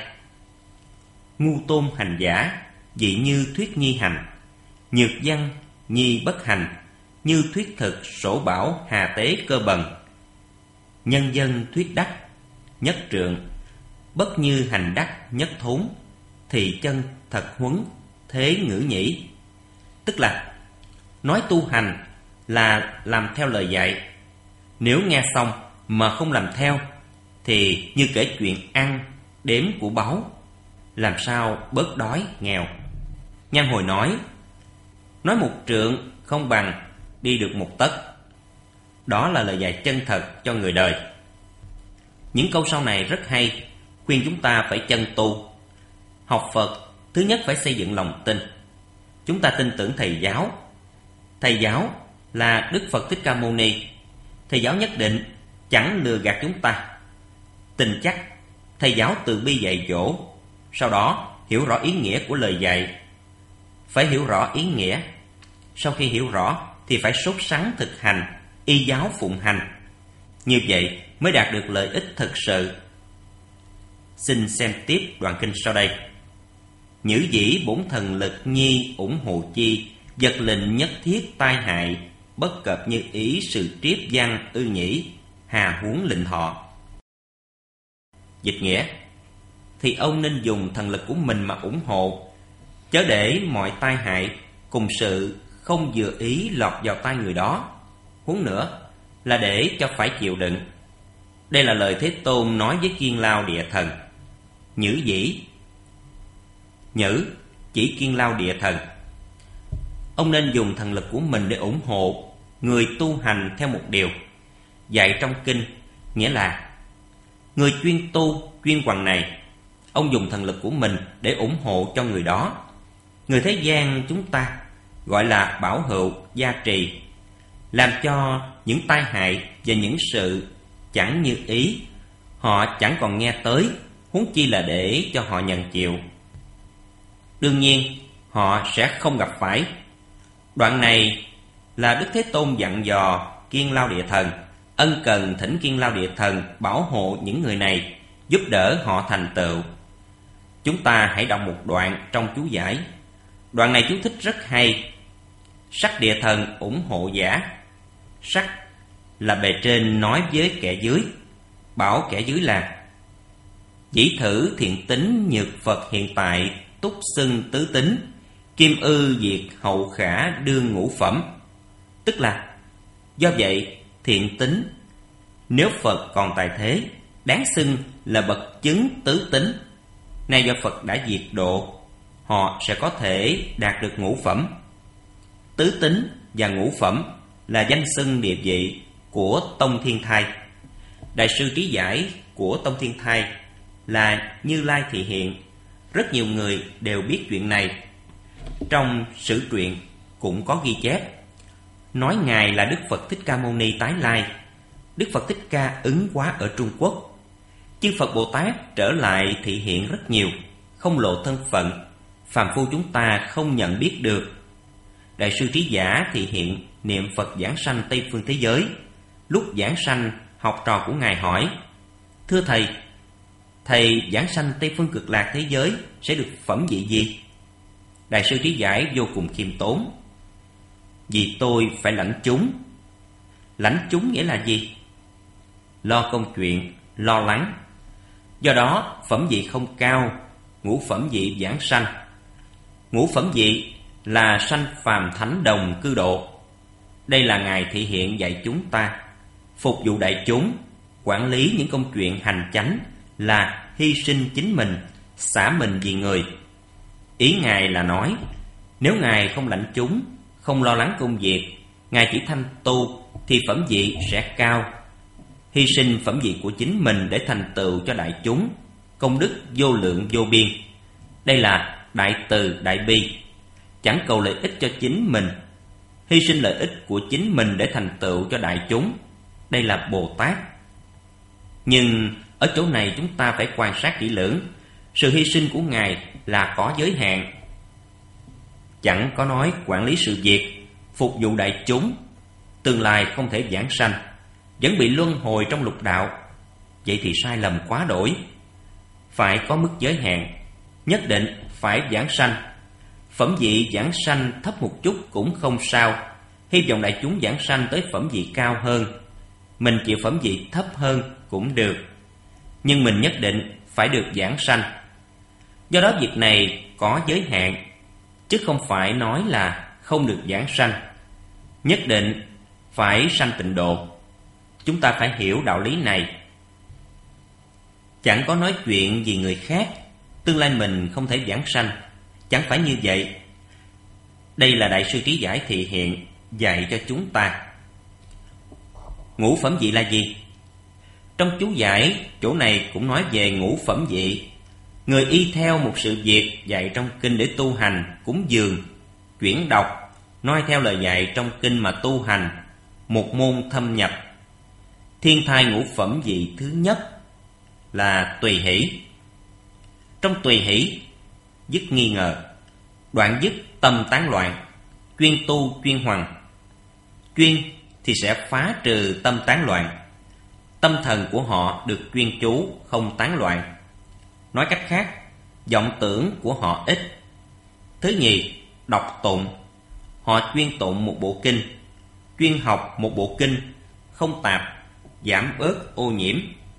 Ngu tôn hành giả, dị như thuyết nhi hành, nhược văn nhi bất hành, như thuyết thực sổ bảo hà tế cơ bần. Nhân dân thuyết đắc, nhất trượng, bất như hành đắc nhất thốn, thì chân thật huấn thế ngữ nhĩ. Tức là nói tu hành là làm theo lời dạy. Nếu nghe xong mà không làm theo thì như kể chuyện ăn đếm của báu. làm sao bớt đói nghèo. Nhan Hồi nói một trượng không bằng đi được một tấc. Đó là lời dạy chân thật cho người đời. Những câu sau này rất hay, khuyên chúng ta phải chân tu. Học Phật, thứ nhất phải xây dựng lòng tin. Chúng ta tin tưởng thầy giáo. Thầy giáo là Đức Phật Thích Ca Mâu Ni. Thầy giáo nhất định chẳng lừa gạt chúng ta. Tin chắc thầy giáo từ bi dạy dỗ, sau đó hiểu rõ ý nghĩa của lời dạy. Phải hiểu rõ ý nghĩa. Sau khi hiểu rõ thì phải sốt sắng thực hành, y giáo phụng hành. Như vậy mới đạt được lợi ích thực sự. Xin xem tiếp đoạn kinh sau đây. Nhữ dĩ bổn thần lực nhi ủng hộ chi, vật lình nhất thiết tai hại, bất cập như ý sự triếp văn ư nhĩ, hà huống lệnh thọ. Dịch nghĩa: thì ông nên dùng thần lực của mình mà ủng hộ, chớ để mọi tai hại cùng sự không vừa ý lọt vào tai người đó. Huống nữa là để cho phải chịu đựng. Đây là lời Thế Tôn nói với Kiên Lao Địa Thần. Nhữ dĩ, nhữ chỉ Kiên Lao Địa Thần. Ông nên dùng thần lực của mình để ủng hộ người tu hành theo một điều dạy trong kinh, nghĩa là người chuyên tu, chuyên hoằng này, ông dùng thần lực của mình để ủng hộ cho người đó. Người thế gian chúng ta gọi là bảo hữu, gia trì, làm cho những tai hại và những sự chẳng như ý họ chẳng còn nghe tới, huống chi là để cho họ nhận chịu. Đương nhiên họ sẽ không gặp phải. Đoạn này là Đức Thế Tôn dặn dò Kiên Lao Địa Thần ân cần thỉnh Kiên Lao Địa Thần bảo hộ những người này, giúp đỡ họ thành tựu. Chúng ta hãy đọc một đoạn trong chú giải. Đoạn này chú thích rất hay. Sắc Địa Thần ủng hộ giả. Sắc là bề trên nói với kẻ dưới, bảo kẻ dưới là: dĩ thử thiện tính nhược Phật hiện tại, túc xưng tứ tính, kim ư diệt hậu khả đương ngũ phẩm. Tức là do vậy thiện tính nếu Phật còn tại thế, đáng xưng là bậc chứng tứ tính. Nay do Phật đã diệt độ, họ sẽ có thể đạt được ngũ phẩm. Tứ tính và ngũ phẩm là danh xưng địa vị của Tông Thiên Thai. Đại sư trí giải của Tông Thiên Thai là Như Lai Thị Hiện. Rất nhiều người đều biết chuyện này. Trong sử truyện cũng có ghi chép, nói Ngài là Đức Phật Thích Ca Mâu Ni tái lai. Đức Phật Thích Ca ứng hóa ở Trung Quốc. Chư Phật Bồ Tát trở lại thị hiện rất nhiều, không lộ thân phận, phàm phu chúng ta không nhận biết được. Đại sư trí giả thị hiện niệm Phật giảng sanh Tây phương thế giới. Lúc giảng sanh, học trò của Ngài hỏi: thưa Thầy, Thầy giảng sanh Tây phương cực lạc thế giới sẽ được phẩm vị gì? Đại sư trí giải vô cùng khiêm tốn: vì tôi phải lãnh chúng. Lãnh chúng nghĩa là gì? Lo công chuyện, lo lắng. Do đó phẩm vị không cao, ngũ phẩm vị giảng sanh. Ngũ phẩm vị là sanh phàm thánh đồng cư độ. Đây là Ngài thị hiện dạy chúng ta phục vụ đại chúng, quản lý những công chuyện hành chánh là hy sinh chính mình, xả mình vì người. Ý Ngài là nói, nếu Ngài không lãnh chúng, không lo lắng công việc, Ngài chỉ thanh tu thì phẩm vị sẽ cao. Hy sinh phẩm vị của chính mình để thành tựu cho đại chúng, công đức vô lượng vô biên. Đây là đại từ đại bi, chẳng cầu lợi ích cho chính mình, hy sinh lợi ích của chính mình để thành tựu cho đại chúng. Đây là Bồ Tát. Nhưng ở chỗ này chúng ta phải quan sát kỹ lưỡng. Sự hy sinh của Ngài là có giới hạn. Chẳng có nói quản lý sự việc, phục vụ đại chúng, tương lai không thể giảng sanh, vẫn bị luân hồi trong lục đạo. Vậy thì sai lầm quá đổi. Phải có mức giới hạn, nhất định phải giảng sanh. Phẩm vị giảng sanh thấp một chút cũng không sao, hy vọng đại chúng giảng sanh tới phẩm vị cao hơn. Mình chịu phẩm vị thấp hơn cũng được, nhưng mình nhất định phải được giảng sanh. Do đó việc này có giới hạn, chứ không phải nói là không được giảng sanh. Nhất định phải sanh tịnh độ. Chúng ta phải hiểu đạo lý này. Chẳng có nói chuyện vì người khác, Tương lai mình không thể vãng sanh, chẳng phải như vậy. Đây là Đại sư Trí Giải thị hiện dạy cho chúng ta. Ngũ phẩm vị là gì? Trong chú giải, chỗ này cũng nói về ngũ phẩm vị. Người y theo một sự việc dạy trong kinh để tu hành, cúng dường, chuyển đọc, noi theo lời dạy trong kinh mà tu hành, một môn thâm nhập. Thiên thai ngũ phẩm vị thứ nhất là tùy hỷ. Trong tùy hỷ, dứt nghi ngờ, đoạn dứt tâm tán loạn, chuyên tu chuyên hoằng. Chuyên thì sẽ phá trừ tâm tán loạn. Tâm thần của họ được chuyên chú, không tán loạn. Nói cách khác, vọng tưởng của họ ít. Thứ nhì, đọc tụng. Họ chuyên tụng một bộ kinh, chuyên học một bộ kinh, không tạp, giảm bớt ô nhiễm.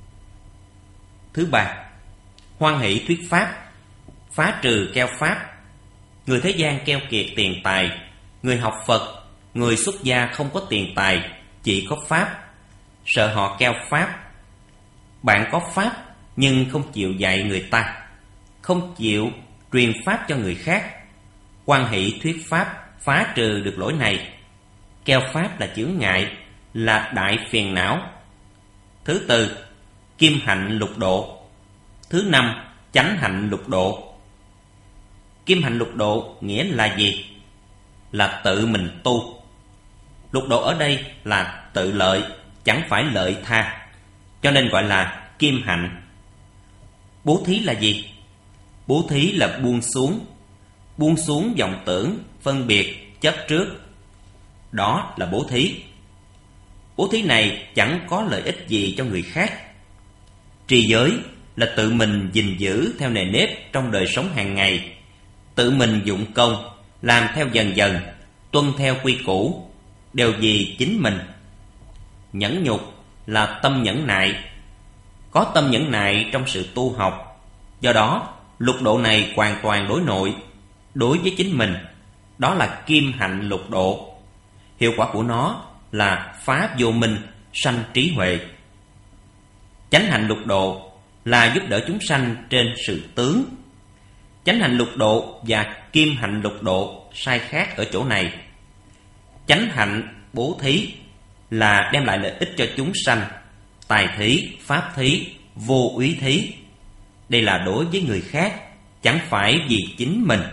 Thứ ba, hoan hỷ thuyết pháp, phá trừ keo pháp. Người thế gian keo kiệt tiền tài, người học Phật, người xuất gia không có tiền tài, chỉ có pháp, sợ họ keo pháp. Bạn có pháp nhưng không chịu dạy người ta, không chịu truyền pháp cho người khác. Hoan hỷ thuyết pháp, phá trừ được lỗi này. Keo pháp là chướng ngại, là đại phiền não. Thứ tư, kim hạnh lục độ. Thứ năm, chánh hạnh lục độ. Kim hạnh lục độ nghĩa là gì? Là tự mình tu. Lục độ ở đây là tự lợi, chẳng phải lợi tha, cho nên gọi là kim hạnh. Bố thí là gì? Bố thí là buông xuống vọng tưởng, phân biệt, chấp trước. Đó là bố thí. Bố thí này chẳng có lợi ích gì cho người khác. Trì giới là tự mình gìn giữ theo nề nếp trong đời sống hàng ngày, tự mình dụng công, làm theo dần dần, tuân theo quy củ, đều vì chính mình. Nhẫn nhục là tâm nhẫn nại. Có tâm nhẫn nại trong sự tu học. Do đó, lục độ này hoàn toàn đối nội, đối với chính mình. Đó là kim hạnh lục độ. Hiệu quả của nó là phá vô minh, sanh trí huệ. Chánh hạnh lục độ là giúp đỡ chúng sanh trên sự tướng. Chánh hạnh lục độ và kim hạnh lục độ sai khác ở chỗ này. Chánh hạnh bố thí là đem lại lợi ích cho chúng sanh, tài thí, pháp thí, vô úy thí. Đây là đối với người khác, chẳng phải vì chính mình.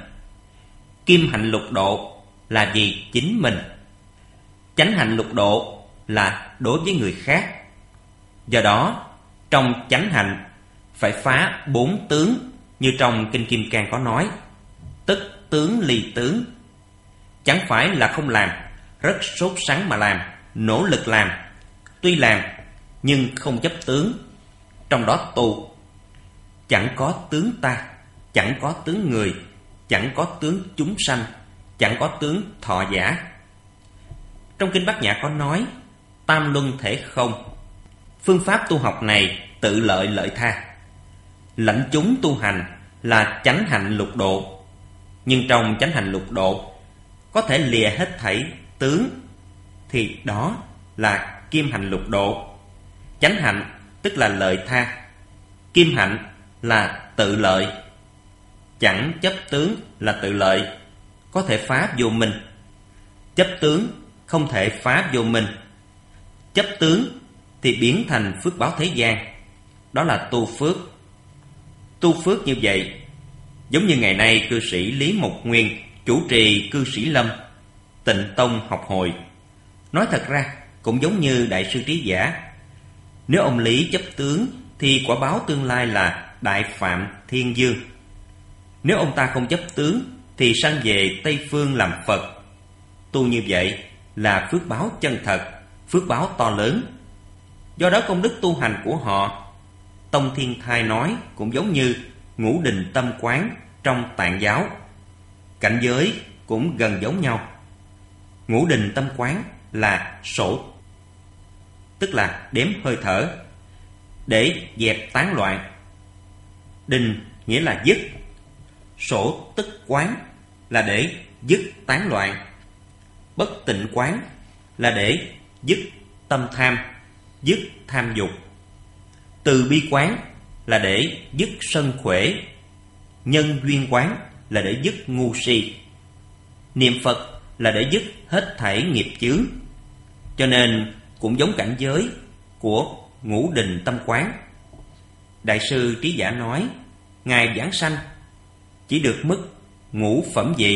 Kim hạnh lục độ là vì chính mình. Chánh hạnh lục độ là đối với người khác. Do đó, trong chánh hạnh phải phá 4 tướng, như trong Kinh Kim Cang có nói, tức tướng ly tướng. Chẳng phải là không làm, rất sốt sắng mà làm, nỗ lực làm. Tuy làm, nhưng không chấp tướng. Trong đó tu, chẳng có tướng ta, chẳng có tướng người, chẳng có tướng chúng sanh, chẳng có tướng thọ giả. Trong Kinh Bát Nhã có nói, tam luân thể không. Phương pháp tu học này tự lợi lợi tha. Lãnh chúng tu hành là chánh hạnh lục độ. Nhưng trong chánh hạnh lục độ có thể lìa hết thảy tướng, thì đó là kim hạnh lục độ. Chánh hạnh tức là lợi tha, kim hạnh là tự lợi. Chẳng chấp tướng là tự lợi, có thể phá vô minh. Chấp tướng không thể phá vô minh. Chấp tướng thì biến thành phước báo thế gian, đó là tu phước. Tu phước như vậy, giống như ngày nay cư sĩ Lý Mộc Nguyên chủ trì cư sĩ Lâm, Tịnh Tông học hội. Nói thật ra cũng giống như Đại sư Trí Giả. Nếu ông Lý chấp tướng thì quả báo tương lai là đại phạm thiên dương. Nếu ông ta không chấp tướng thì sanh về Tây Phương làm Phật. Tu như vậy là phước báo chân thật, phước báo to lớn. Do đó công đức tu hành của họ, Tông Thiên Thai nói cũng giống như ngũ đình tâm quán trong Tạng giáo. Cảnh giới cũng gần giống nhau. Ngũ đình tâm quán là sổ, tức là đếm hơi thở, để dẹp tán loạn. Đình nghĩa là dứt, sổ tức quán là để dứt tán loạn. Bất tịnh quán là để dứt tâm tham, dứt tham dục. Từ bi quán là để dứt sân khỏe. nhân duyên quán là để dứt ngu si. Niệm Phật là để dứt hết thảy nghiệp chướng. Cho nên cũng giống cảnh giới của ngũ đình tâm quán. Đại sư Trí Giả nói, Ngài giảng sanh chỉ được mức ngũ phẩm vị.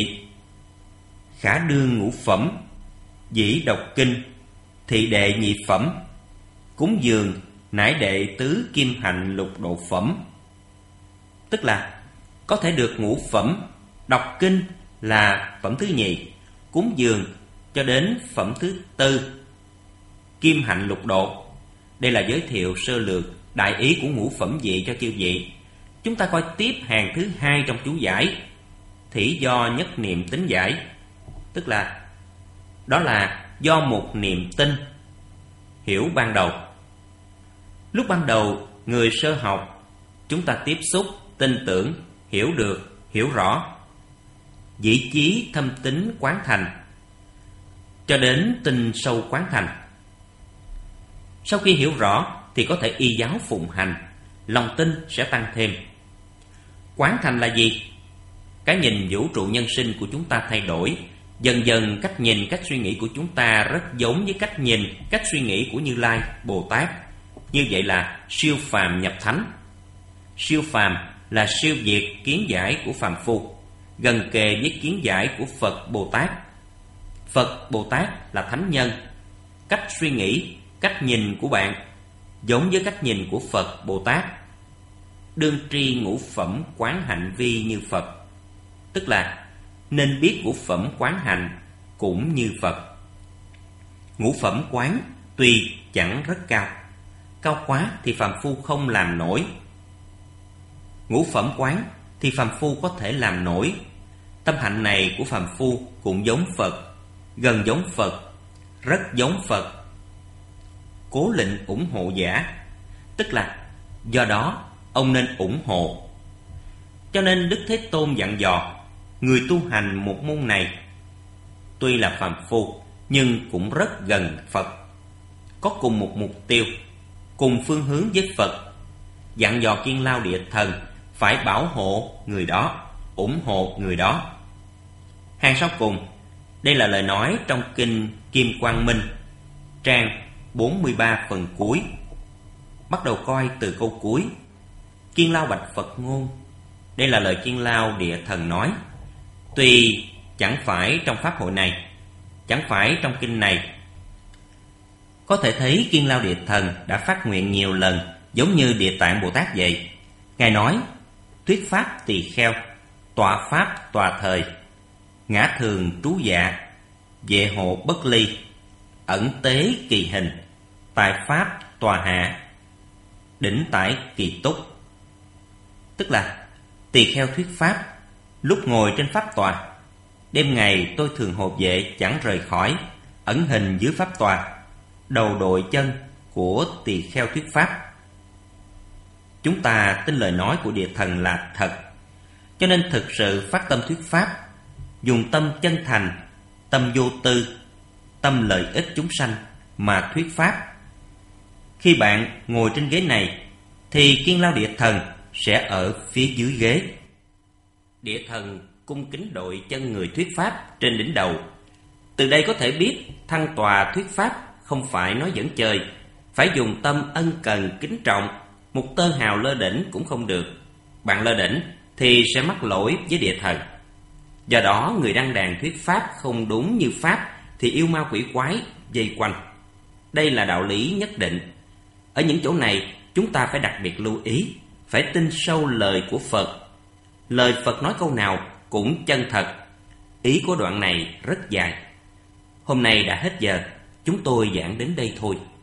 Khả đương ngũ phẩm, dĩ đọc kinh, thị đệ nhị phẩm, cúng dường nải đệ tứ kim hạnh lục độ phẩm. Tức là có thể được ngũ phẩm, đọc kinh là phẩm thứ nhì, cúng dường cho đến phẩm thứ tư, kim hạnh lục độ. Đây là giới thiệu sơ lược đại ý của ngũ phẩm vị cho chư vị. Chúng ta coi tiếp hàng thứ hai trong chú giải, thỉ do nhất niệm tính giải. Tức là đó là do một niệm tin hiểu ban đầu. Lúc ban đầu người sơ học, chúng ta tiếp xúc, tin tưởng, hiểu được, hiểu rõ, dĩ chí thâm tín quán thành, cho đến tin sâu quán thành. Sau khi hiểu rõ thì có thể y giáo phụng hành, lòng tin sẽ tăng thêm. Quán thành là gì? Cái nhìn vũ trụ nhân sinh của chúng ta thay đổi. Dần dần cách nhìn, cách suy nghĩ của chúng ta rất giống với cách nhìn, cách suy nghĩ của Như Lai, Bồ Tát. Như vậy là siêu phàm nhập thánh. Siêu phàm là siêu việt kiến giải của phàm phu, gần kề với kiến giải của Phật Bồ Tát. Phật Bồ Tát là thánh nhân. Cách suy nghĩ, cách nhìn của bạn giống với cách nhìn của Phật Bồ Tát. Đương tri ngũ phẩm quán hạnh vi như Phật. Tức là nên biết ngũ phẩm quán hành cũng như Phật. Ngũ phẩm quán tuy chẳng rất cao, cao quá thì phàm phu không làm nổi. Ngũ phẩm quán thì phàm phu có thể làm nổi. Tâm hạnh này của phàm phu cũng giống Phật, gần giống Phật, rất giống Phật. Cố lệnh ủng hộ giả, tức là do đó ông nên ủng hộ. Cho nên Đức Thế Tôn dặn dò người tu hành một môn này tuy là phàm phu nhưng cũng rất gần Phật, có cùng một mục tiêu, cùng phương hướng với Phật. Dặn dò Kiên Lao Địa Thần phải bảo hộ người đó, ủng hộ người đó. Hàng sau cùng, đây là lời nói trong kinh Kim Quang Minh, trang 43 phần cuối. Bắt đầu coi từ câu cuối. Kiên Lao bạch Phật ngôn. Đây là lời Kiên Lao Địa Thần nói. Tuy chẳng phải trong pháp hội này, chẳng phải trong kinh này. Có thể thấy Kiên Lao Địa Thần đã phát nguyện nhiều lần, giống như Địa Tạng Bồ Tát vậy. Ngài nói, thuyết pháp tỳ kheo, tọa pháp tòa thời, ngã thường trú dạ, vệ hộ bất ly, ẩn tế kỳ hình, tại pháp tòa hạ, đỉnh tải kỳ túc. Tức là tỳ kheo thuyết pháp, lúc ngồi trên pháp tòa, đêm ngày tôi thường hộ vệ chẳng rời khỏi, ẩn hình dưới pháp tòa, đầu đội chân của tỳ kheo thuyết pháp. Chúng ta tin lời nói của Địa Thần là thật, cho nên thực sự phát tâm thuyết pháp, dùng tâm chân thành, tâm vô tư, tâm lợi ích chúng sanh mà thuyết pháp. Khi bạn ngồi trên ghế này thì Kiên Lao Địa Thần sẽ ở phía dưới ghế. Địa Thần cung kính đội chân người thuyết pháp trên đỉnh đầu. Từ đây có thể biết thăng tòa thuyết pháp không phải nói giỡn chơi, phải dùng tâm ân cần kính trọng, một tơ hào lơ đễnh cũng không được. Bạn lơ đễnh thì sẽ mắc lỗi với Địa Thần. Do đó người đăng đàn thuyết pháp không đúng như pháp thì yêu ma quỷ quái vây quanh. Đây là đạo lý nhất định. Ở những chỗ này chúng ta phải đặc biệt lưu ý, phải tin sâu lời của Phật. Lời Phật nói câu nào cũng chân thật. Ý của đoạn này rất dài. Hôm nay đã hết giờ, chúng tôi giảng đến đây thôi.